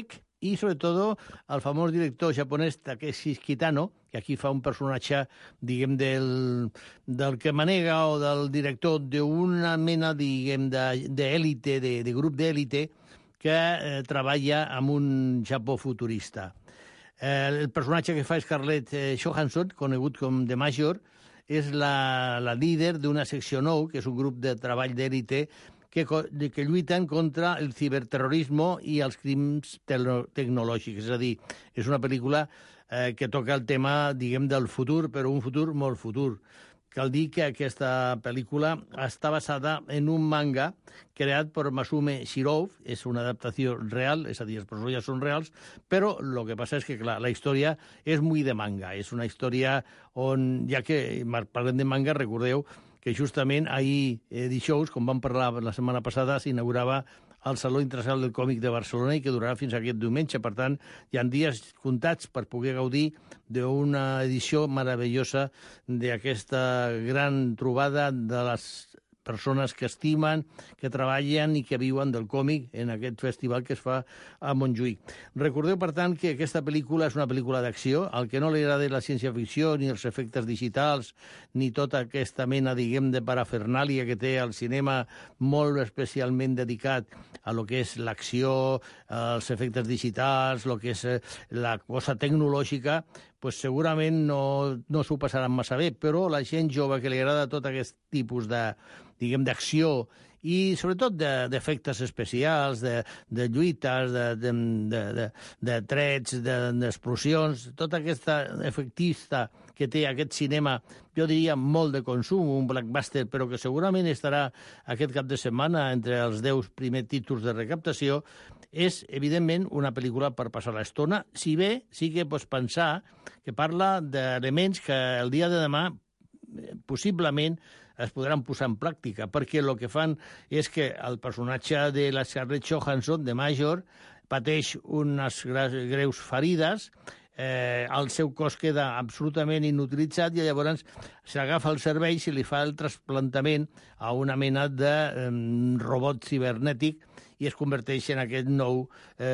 i sobretot el famós director japonès Takeshi Kitano, que aquí fa un personatge, diguem, del, del que manega o del director d'una mena, diguem, d'élite, de, de grup d'élite, que eh, treballa amb un Japó futurista. Eh, el personatge que fa Scarlett eh, Johansson, conegut com The Major, és la, la líder d'una secció nou, que és un grup de treball d'élite que, que lluiten contra el ciberterrorisme i els crims tecnològics. És a dir, és una pel·lícula eh, que toca el tema, diguem, del futur, però un futur molt futur. Cal dir que aquesta pel·lícula està basada en un manga creat per Masume Shirou, és una adaptació real, és a dir, els personatges són reals, però el que passa és que, clar, la història és molt de manga. És una història on, ja que parlem de manga, recordeu que justament ahir eh, dijous, com vam parlar la setmana passada, s'inaugurava al Saló Internacional del Còmic de Barcelona i que durarà fins aquest diumenge. Per tant, hi ha dies comptats per poder gaudir d'una edició meravellosa d'aquesta gran trobada de les persones que estimen, que treballen i que viuen del còmic en aquest festival que es fa a Montjuïc. Recordeu, per tant, que aquesta pel·lícula és una pel·lícula d'acció. Al que no li agrada la ciència-ficció, ni els efectes digitals, ni tota aquesta mena, diguem, de parafernàlia que té el cinema molt especialment dedicat a lo que és l'acció, els efectes digitals, lo que és la cosa tecnològica, pues segurament no, no s'ho passaran massa bé, però la gent jove que li agrada tot aquest tipus de, diguem, d'acció i sobretot d'efectes de, especials, de, de lluites, de, de, de, de, de trets, d'explosions, de, tota aquesta efectista que té aquest cinema, jo diria molt de consum, un blockbuster, però que segurament estarà aquest cap de setmana entre els deu primers títols de recaptació, és, evidentment, una pel·lícula per passar l'estona, si bé sí que pots pensar que parla d'elements que el dia de demà possiblement es podran posar en pràctica, perquè el que fan és que el personatge de la Scarlett Johansson, de Major, pateix unes greus ferides, eh, el seu cos queda absolutament inutilitzat i llavors s'agafa el cervell i se li fa el trasplantament a una mena de eh, robot cibernètic i es converteix en aquest nou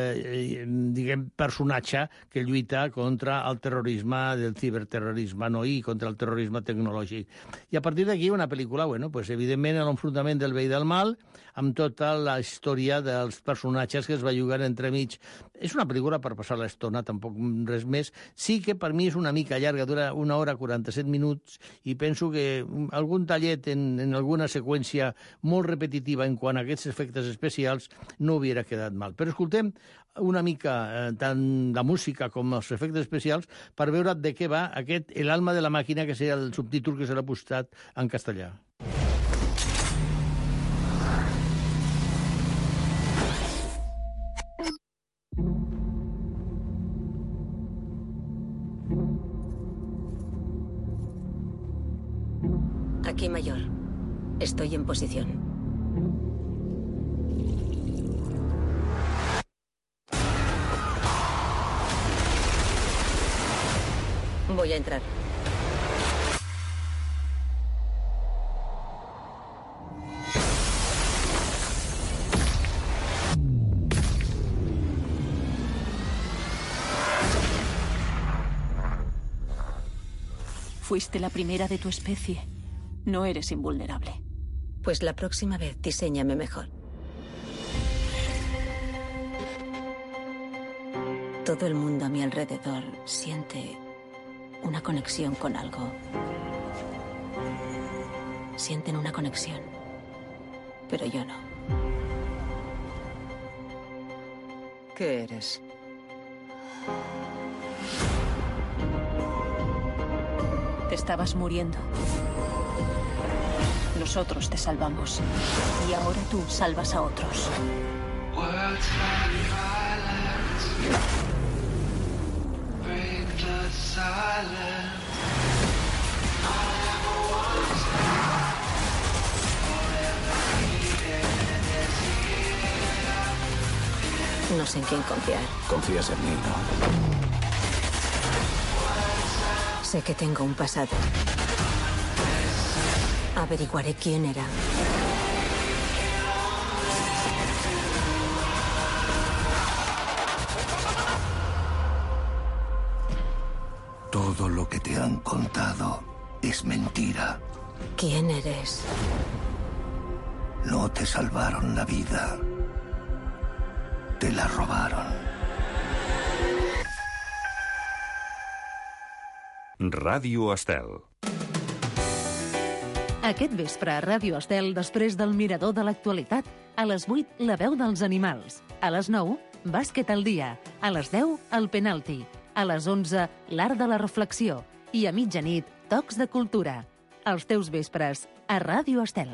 eh, diguem, personatge que lluita contra el terrorisme del ciberterrorisme, no? I contra el terrorisme tecnològic. I a partir d'aquí una pel·lícula, bueno, pues, evidentment, l'enfrontament del bé i del mal, amb tota la història dels personatges que es va jugar entremig. És una pel·lícula per passar l'estona, tampoc res més. Sí que per mi és una mica llarga, dura una hora quaranta-set minuts, i penso que algun tallet en, en alguna seqüència molt repetitiva en quant a aquests efectes especials no hauria quedat mal. Però escoltem una mica eh, tant la música com els efectes especials per veure de què va aquest El alma de la màquina, que seria el subtítol que serà postat en castellà. Aquí, mayor. Estoy en posición. Voy a entrar. Fuiste la primera de tu especie. No eres invulnerable. Pues la próxima vez diséñame mejor. Todo el mundo a mi alrededor siente una conexión con algo. Sienten una conexión, pero yo no. ¿Qué eres? Te estabas muriendo. Nosotros te salvamos. Y ahora tú salvas a otros. No sé en quién confiar. Confías en mí, ¿no? Sé que tengo un pasado. Averiguaré quién era. Todo lo que te han contado es mentira. ¿Quién eres? No te salvaron la vida. Te la robaron. Ràdio Estel. Aquest vespre a Ràdio Estel, després del Mirador de l'Actualitat, a les vuit, La veu dels animals. A les nou, Bàsquet al dia. A les deu, El penalti. A les onze, L'art de la reflexió. I a mitjanit, Tocs de cultura. Els teus vespres, a Ràdio Estel.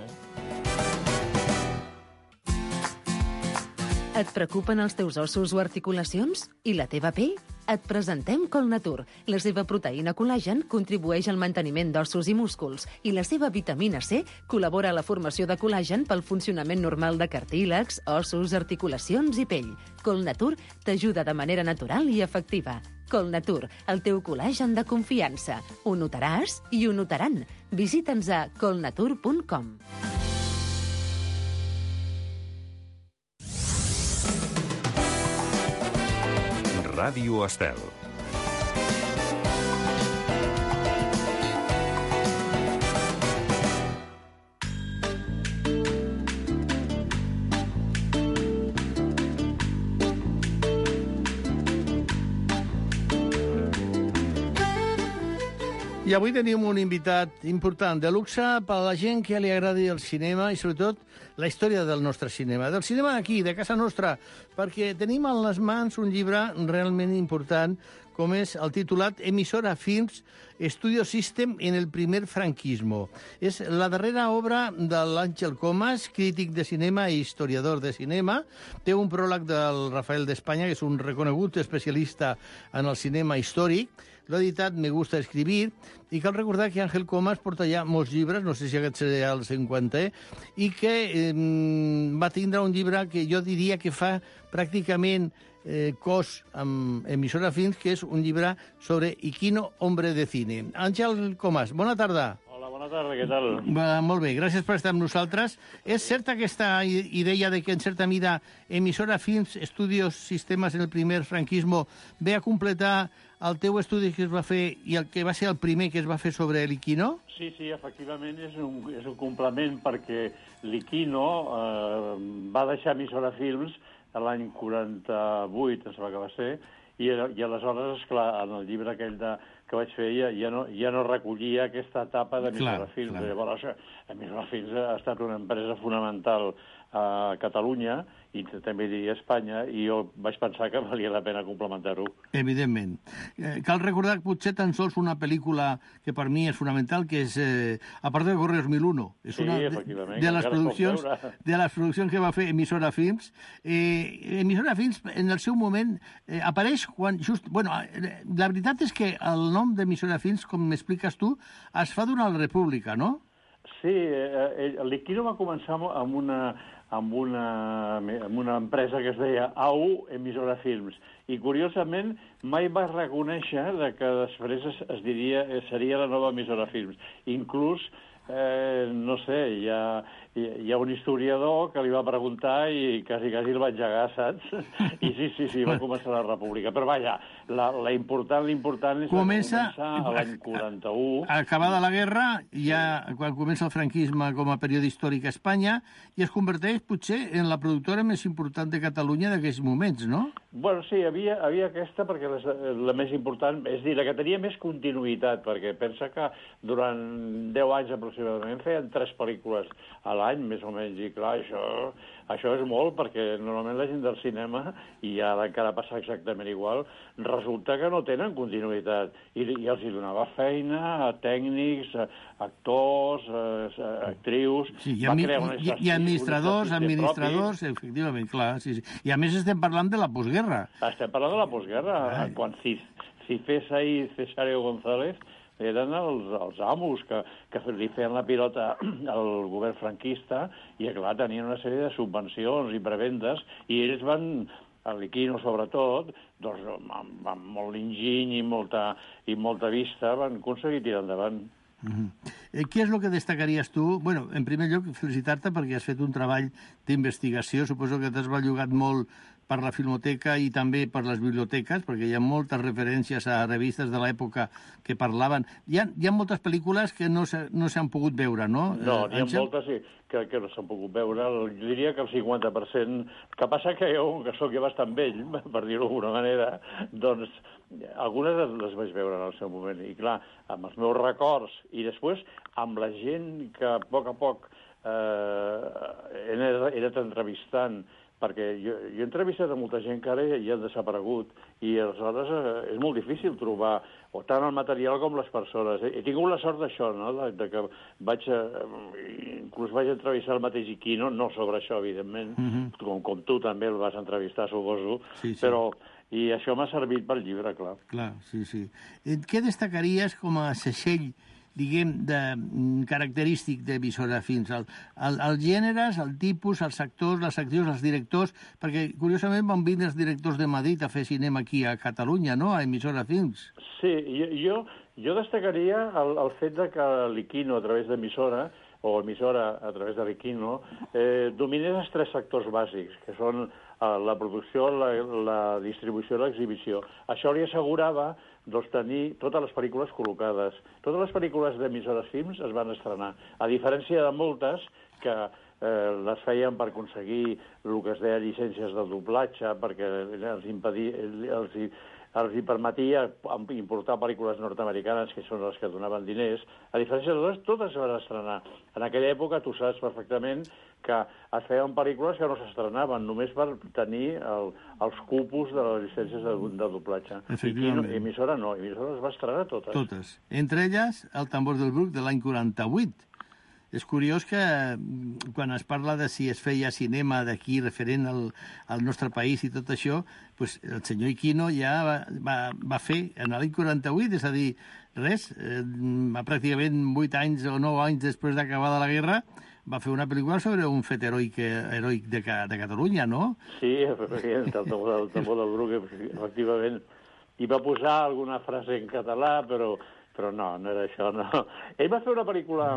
Et preocupen els teus ossos o articulacions? I la teva pell? Et presentem Colnatur. La seva proteïna col·lagen contribueix al manteniment d'ossos i músculs i la seva vitamina C col·labora a la formació de col·lagen pel funcionament normal de cartílags, ossos, articulacions i pell. Colnatur t'ajuda de manera natural i efectiva. Colnatur, el teu col·lagen de confiança. Ho notaràs i ho notaran. Visita'ns a colnatur punt com. Ràdio Estel. I avui tenim un invitat important de luxe per a la gent que li agradi el cinema i, sobretot, la història del nostre cinema. Del cinema d'aquí, de casa nostra, perquè tenim a les mans un llibre realment important, com és el titulat Emisora Films, Estudio System en el primer franquismo. És la darrera obra de l'Àngel Comas, crític de cinema i historiador de cinema. Té un pròleg del Rafael d'Espanya, que és un reconegut especialista en el cinema històric. L'ha editat Me Gusta Escribir, i cal recordar que Àngel Comas porta ja molts llibres, no sé si aquest serà el cinquantè, i que eh, va tindre un llibre que jo diria que fa pràcticament eh, cos amb Emissora Films, que és un llibre sobre Iquino, hombre de cine. Àngel Comas, bona tarda. Hola, bona tarda, què tal? Va, molt bé, gràcies per estar amb nosaltres. És certa aquesta idea de que, en certa mida, Emissora Films, Estudios Sistemes en el primer franquismo, ve a completar el teu estudi que es va fer i el que va ser el primer que es va fer sobre l'Iquino? Sí, sí, efectivament és un, és un complement perquè l'Iquino eh, va deixar Emissora Films l'any quaranta-vuit, em sembla que va ser, i, i aleshores, esclar, en el llibre aquell de, que vaig fer ja, ja, no, ja no recollia aquesta etapa d'Emissora Films. Clar. Llavors, Emissora Films ha estat una empresa fonamental a Catalunya i també diria a Espanya, i jo vaig pensar que valia la pena complementar-ho. Evidentment. Eh, cal recordar que potser tan sols una pel·lícula que per mi és fonamental, que és eh, A part de Correos mil uno. És sí, una de, efectivament. De les, produccions, de les produccions que va fer Emissora Films. Eh, Emissora Films, en el seu moment, eh, apareix quan just... Bueno, eh, la veritat és que el nom d'Emissora Films, com m'expliques tu, es fa durant la República, no? Sí, eh, l'Iquino va començar amb una, amb, una, amb una empresa que es deia A U Emissora Films, i curiosament mai va reconèixer que després es, es diria, seria la nova Emissora Films. Inclús, eh, no sé, hi ha, hi ha un historiador que li va preguntar i quasi, quasi el va engegar, saps? I sí, sí, sí, va començar la República. Però vaja, la, la important, l'important és comença, començar l'any quaranta-u. Acabada la guerra, ja quan comença el franquisme com a període històric a Espanya, i es converteix potser en la productora més important de Catalunya d'aquells moments, no? Bueno, sí, hi havia, havia aquesta perquè la, la més important, és dir, la que tenia més continuïtat, perquè pensa que durant deu anys aproximadament feien tres pel·lícules a l'any, més o menys, i clar, això, això és molt, perquè normalment la gent del cinema, i ara encara passa exactament igual, resulta que no tenen continuïtat, i, i els hi donava feina a tècnics, a actors, a actrius... Sí, i, ami, i, i administradors, administradors, propi. Efectivament, clar, sí, sí. I a més estem parlant de la postguerra. Estem parlant de la postguerra, Ai. quan Cifesa i Cesáreo González eren els, els amos que, que li feien la pilota al govern franquista i, clar, tenien una sèrie de subvencions i prebendes, i ells van, a l'Iquino sobretot, doncs, amb, amb molt enginy i molta, i molta vista, van aconseguir tirar endavant. Uh-huh. Eh, què és el que destacaries tu? Bueno, en primer lloc, felicitar-te perquè has fet un treball d'investigació. Suposo que t'has bellugat molt per la Filmoteca i també per les biblioteques, perquè hi ha moltes referències a revistes de l'època que parlaven. Hi ha, hi ha moltes pel·lícules que no s'han no pogut veure, no? No, eh, n'hi ha moltes sí, que, que no s'han pogut veure. Jo diria que el cinquanta per cent... El que passa que jo, que sóc ja bastant vell, per dir-ho d'alguna manera, doncs algunes les vaig veure en el seu moment. I clar, amb els meus records i després amb la gent que a poc a poc eh, he anat entrevistant, perquè jo, jo he entrevistat a molta gent que ara ja han desaparegut i aleshores eh, és molt difícil trobar o tant el material com les persones. He, he tingut la sort d'això, no?, de, de que vaig, eh, inclús vaig entrevistar el mateix Iquino, no sobre això, evidentment, mm-hmm. com, com tu també el vas entrevistar, suposo, sí, sí. però i això m'ha servit pel llibre, clar. Clar, sí, sí. Què destacaries com a segell, diguem, de, característic d'emissora fins al, al, als gèneres, al tipus, als actors, les actrius, els directors, perquè, curiosament, van vindre els directors de Madrid a fer cinema aquí a Catalunya, no?, a emissora Films. Sí, jo, jo destacaria el, el fet de que l'Iquino, a través d'emissora, o emissora a través de l'Iquino, eh, dominés els tres sectors bàsics, que són eh, la producció, la, la distribució i l'exhibició. Això li assegurava doncs, tenir totes les pel·lícules col·locades. Totes les pel·lícules d'emissores Films es van estrenar, a diferència de moltes que eh, les feien per aconseguir el que es deia llicències de doblatge, perquè els impedia, els, els hi permetia importar pel·lícules nord-americanes, que són les que donaven diners. A diferència de totes, totes es van estrenar. En aquella època, tu saps perfectament que es feien pel·lícules que no s'estrenaven, només per tenir el, els cupos de les llicències de, de doblatge. I no, emissora no, emissora es va estrenar totes. Totes. Entre elles, El tambor del Bruc, de l'any quaranta-vuit. És curiós que quan es parla de si es feia cinema d'aquí referent al, al nostre país i tot això, pues el senyor Iquino ja va, va, va fer en l'any quaranta-vuit, és a dir, res, eh, pràcticament vuit anys o nou anys després d'acabada la guerra, va fer una pel·lícula sobre un fet heroic, heroic de, de Catalunya, no? Sí, el tambor del Bruc, efectivament. I va posar alguna frase en català, però, però no, no era això, no. Ell va fer una pel·lícula,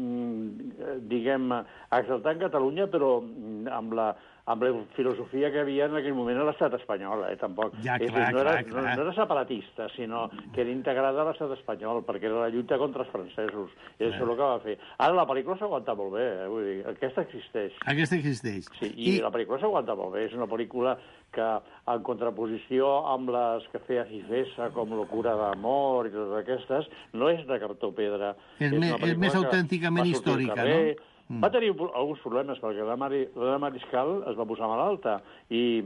mm, diguem, exaltant Catalunya, però amb la, amb la filosofia que havia en aquell moment a l'estat espanyol, eh, tampoc. Ja, clar, és, no, era, clar, clar. No, no era separatista, sinó que era integrada a l'estat espanyol, perquè era la lluita contra els francesos. I això és el que va fer. Ara, la pel·lícula s'aguanta molt bé, eh, vull dir, aquesta existeix. Aquesta existeix. Sí, i, I la pel·lícula s'aguanta molt bé. És una pel·lícula que, en contraposició amb les que feia Cifesa, com Locura d'amor i totes aquestes, no és de cartó pedra. És, és, me, és més autènticament històrica, no? Mm. Va tenir alguns problemes, perquè la, Mari, la Mariscal es va posar malalta, i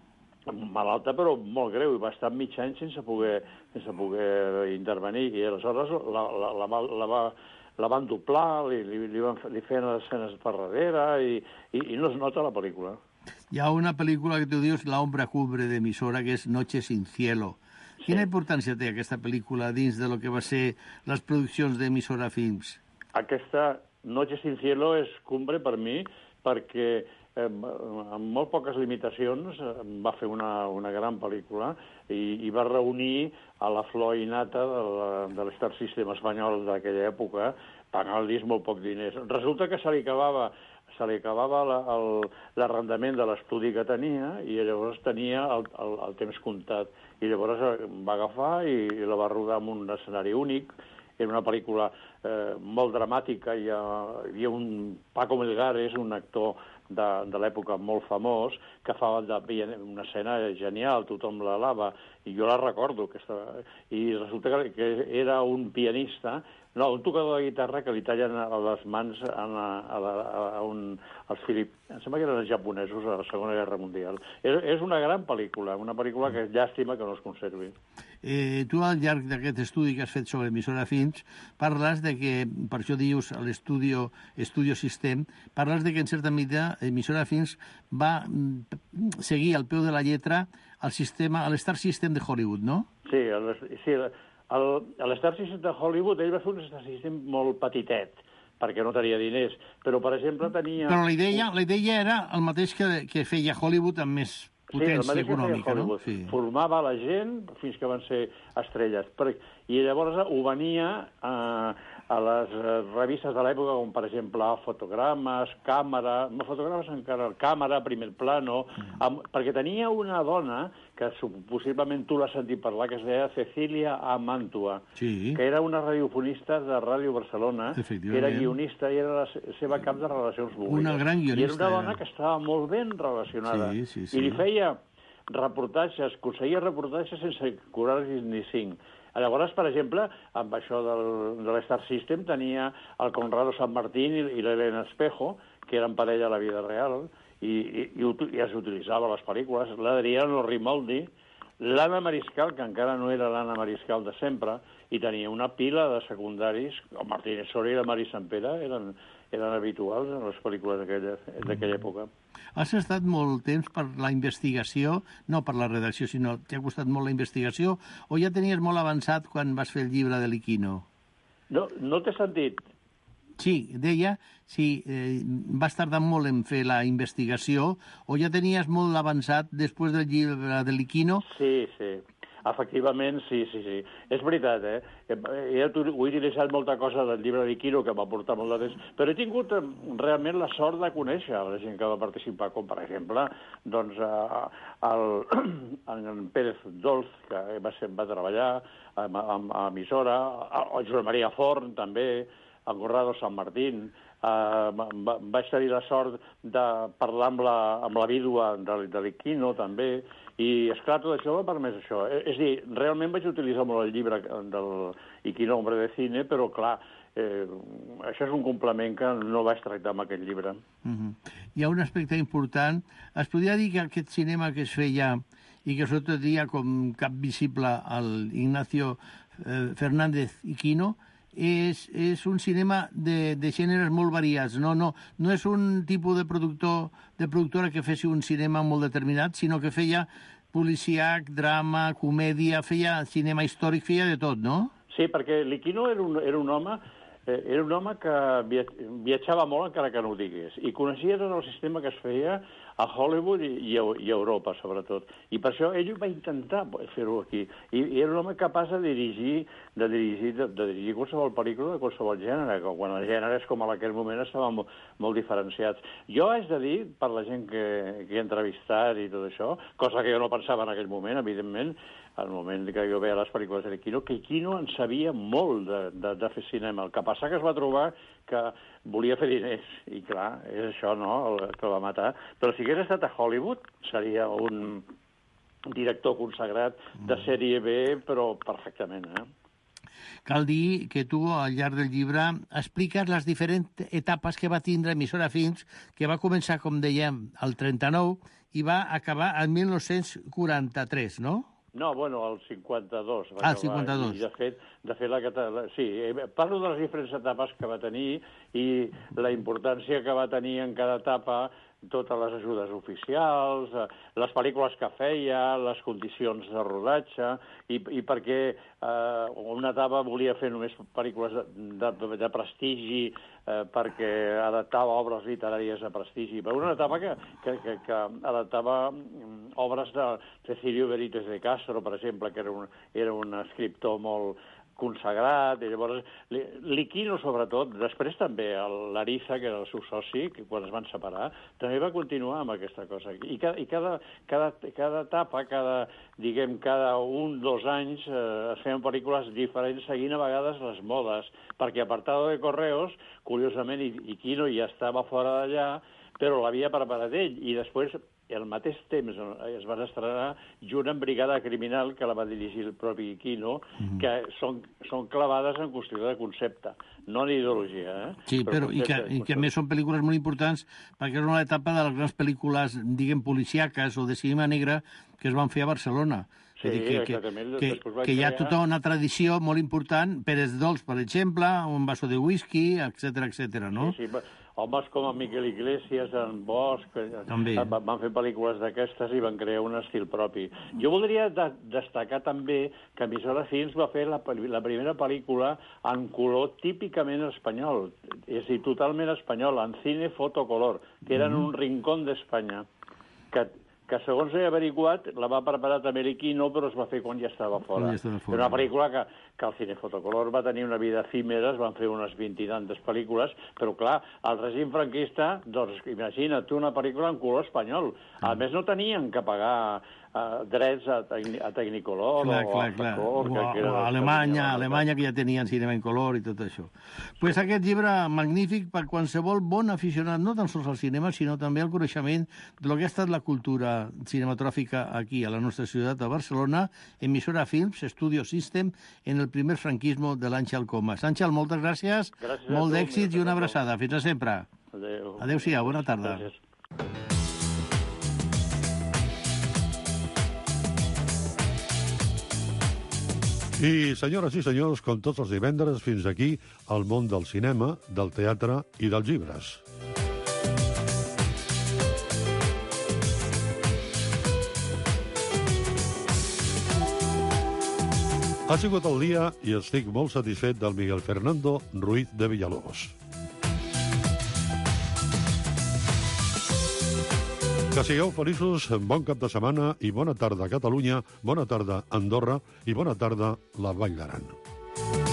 malalta però molt greu, i va estar mig any sense poder, sense poder intervenir, i aleshores la, la, la, la, va, la van doblar, li, li, li, van, li feien les escenes per darrere, i, i, i no es nota la pel·lícula. Hi ha una pel·lícula que tu dius, La ombra cubre de Emisora, que és Noche sin cielo. Sí. Quina importància té aquesta pel·lícula dins de lo que va ser les produccions d'Emisora Films? Aquesta Noche sin cielo és cumbre per mi, perquè eh, amb molt poques limitacions eh, va fer una, una gran pel·lícula i, i va reunir a la flor innata de l'Star System espanyol d'aquella època, pagant-los molt poc diners. Resulta que se li acabava se li acabava l'arrendament de l'estudi que tenia i llavors tenia el, el, el temps comptat. I llavors va agafar i, i la va rodar en un escenari únic. Era una pel·lícula eh, molt dramàtica. Hi, ha, hi havia un Paco Melgares, un actor de, de l'època molt famós, que fa una escena genial, tothom la lava, i jo la recordo. Aquesta, I resulta que, que era un pianista, no, un tocador de guitarra que li tallen a les mans a, a, a, a un, als Filip... Em sembla que eren els japonesos a la Segona Guerra Mundial. És, és una gran pel·lícula, una pel·lícula que és llàstima que no es conservi. Eh, tu, al llarg d'aquest estudi que has fet sobre Emisora Films, parles de que, per això dius a l'Estudio Estudio System, parles de que, en certa medida, Emisora Films va mm, seguir al peu de la lletra al sistema, a l'Star System de Hollywood, no? Sí, el, sí l'Star System de Hollywood, ell va fer un Star System molt petitet, perquè no tenia diners, però, per exemple, tenia... Però la idea, la idea era el mateix que, que feia Hollywood amb més potència sí, econòmica, no? Sí. Formava la gent fins que van ser estrelles. I llavors ho venia a, a les eh, revistes de l'època, com per exemple Fotogrames, Càmera, no Fotogrames encara, Càmera, Primer Plano, amb, perquè tenia una dona, que possiblement tu l'has sentit parlar, que es deia Cecília A. Mantua, sí. que era una radiofonista de Ràdio Barcelona, que era guionista i era la seva cap de relacions públiques. Una gran guionista. I era una dona que estava molt ben relacionada. Sí, sí, sí. I li feia reportatges, aconseguia reportatges sense cobrar-li ni cinc. Llavors, per exemple, amb això del, de l'Star System tenia el Conrado San Martín i, i l'Elena Espejo, que eren parella a la vida real, i, i, i, i es utilitzava a les pel·lícules, l'Adriano Rimoldi, l'Anna Mariscal, que encara no era l'Anna Mariscal de sempre, i tenia una pila de secundaris, el Martínez Soria i la Mari Sampere eren, eren habituals en les pel·lícules d'aquella època. Has estat molt temps per la investigació, no per la redacció, sinó t'ha costat molt la investigació, o ja tenies molt avançat quan vas fer el llibre de l'Iquino? No, no t'he sentit. Sí, deia, si eh, vas tardar molt en fer la investigació, o ja tenies molt avançat després del llibre de l'Iquino? Sí, sí. Efectivament, sí, sí, sí. És veritat, eh? He utilitzat molta cosa del llibre d'Iquino, que m'ha portat molt de temps, però he tingut realment la sort de conèixer la gent que va participar, com per exemple, doncs, el, en Pérez Dolz, que va, ser, va treballar a, a, a emissora, el Josep Maria Forn, també, el Conrado San Martín. Uh, va, vaig tenir la sort de parlar amb la, amb la vídua de, de l'Iquino, també, i, esclar, tot això m'ha permès això. És a dir, realment vaig utilitzar molt el llibre del Iquino, Hombre de Cine, però, clar, eh, això és un complement que no vaig tractar amb aquest llibre. Uh-huh. Hi ha un aspecte important. Es podria dir que aquest cinema que es feia i que sobretot dia com cap visible al Ignacio eh, Fernández Iquino, és, és un cinema de, de gèneres molt variats. No, no, no és un tipus de productor de productora que fessi un cinema molt determinat, sinó que feia policiac, drama, comèdia, feia cinema històric, feia de tot, no? Sí, perquè l'Iquino era un, era un home eh, era un home que viatjava molt encara que no ho digués, i coneixia tot el sistema que es feia a Hollywood i, i, a, i a Europa, sobretot. I per això ell va intentar fer-ho aquí. I, I era un home capaç de dirigir, de dirigir, de, de dirigir qualsevol pel·lícula de qualsevol gènere, quan els gèneres, com en aquell moment, estaven molt, molt diferenciats. Jo haig de dir, per la gent que, que he entrevistat i tot això, cosa que jo no pensava en aquell moment, evidentment, al moment que jo veia les pel·lícules de Iquino, que Iquino en sabia molt de, de, de fer cinema. El que passa que es va trobar que volia fer diners, i clar, és això, no?, el que va matar. Però si hagués estat a Hollywood, seria un director consagrat de sèrie B, però perfectament, eh? Cal dir que tu, al llarg del llibre, expliques les diferents etapes que va tindre Emissora Films, que va començar, com dèiem, al trenta-nou i va acabar el mil nou-cents quaranta-tres, no? No, bueno, el cinquanta-dos. Ah, el cinquanta-dos. I, de fet, de fet la, la, sí, parlo de les diferents etapes que va tenir i la importància que va tenir en cada etapa, totes les ajudes oficials, les pel·lícules que feia, les condicions de rodatge, i, i perquè eh, una etapa volia fer només pel·lícules de, de, de prestigi, eh, perquè adaptava obres literàries de prestigi, però una etapa que, que, que, que adaptava obres de Cecilio Benítez de Castro, per exemple, que era un, era un escriptor molt consagrat, i llavors l'Iquino, sobretot, després també l'Ariza, que era el seu soci, que quan es van separar, també va continuar amb aquesta cosa. I cada, i cada, cada, cada etapa, cada, diguem, cada un, dos anys, eh, es feien pel·lícules diferents, seguint a vegades les modes, perquè Apartado de Correos, curiosament, Iquino ja estava fora d'allà, però l'havia preparat ell, i després, al mateix temps, es van estrenar junt amb Brigada Criminal, que la va dirigir el propi Iquino, mm-hmm. que són, són clavades en qüestió de concepte, no en ideologia. Eh? Sí, però, però i, que, i que a més són pel·lícules molt importants, perquè és una etapa de les grans pel·lícules, diguem, policiaques o de cinema negre que es van fer a Barcelona. Sí, que, que, que, que hi ha tota una tradició molt important, Pérez Dolç, per exemple, un vaso de whisky, etcètera, etcètera, no? Sí, sí, homes com en Miquel Iglesias, en Bosch, també van fer pel·lícules d'aquestes i van crear un estil propi. Jo voldria de destacar també que Emissora Films va fer la, la primera pel·lícula en color típicament espanyol, és a dir, totalment espanyol, en cine fotocolor, que era en un rincón d'Espanya, que que segons he averiguat, la va preparar també l'Iquino, però es va fer quan ja estava fora. Ja estava fora. Era una pel·lícula que, que el cine fotocolor va tenir una vida efímera, es van fer unes vint i tantes pel·lícules, però clar, el règim franquista, doncs imagina't tu una pel·lícula en color espanyol. A més, no tenien que pagar uh, drets a, tecni a Technicolor clar, o clar, a clar. Facor, O, que, que o a Alemanya, Alemanya, que ja tenien cinema en color i tot això. Pues aquest llibre magnífic per qualsevol bon aficionat, no tan sols al cinema, sinó també al coneixement de lo que ha estat la cultura cinematogràfica aquí, a la nostra ciutat de Barcelona, emissora Films, Studio System, en el primer franquisme de l'Àngel Comas. Àngel, moltes gràcies, gràcies molt tu, d'èxit i una abraçada. Fins a sempre. Adéu. Adéu-siau, bona tarda. Gràcies. I, senyores i senyors, com tots els divendres, fins aquí el món del cinema, del teatre i dels llibres. Ha sigut el dia i estic molt satisfet del Miguel Fernando Ruiz de Villalobos. Que sigueu feliços, bon cap de setmana i bona tarda a Catalunya, bona tarda a Andorra i bona tarda a la Vall d'Aran.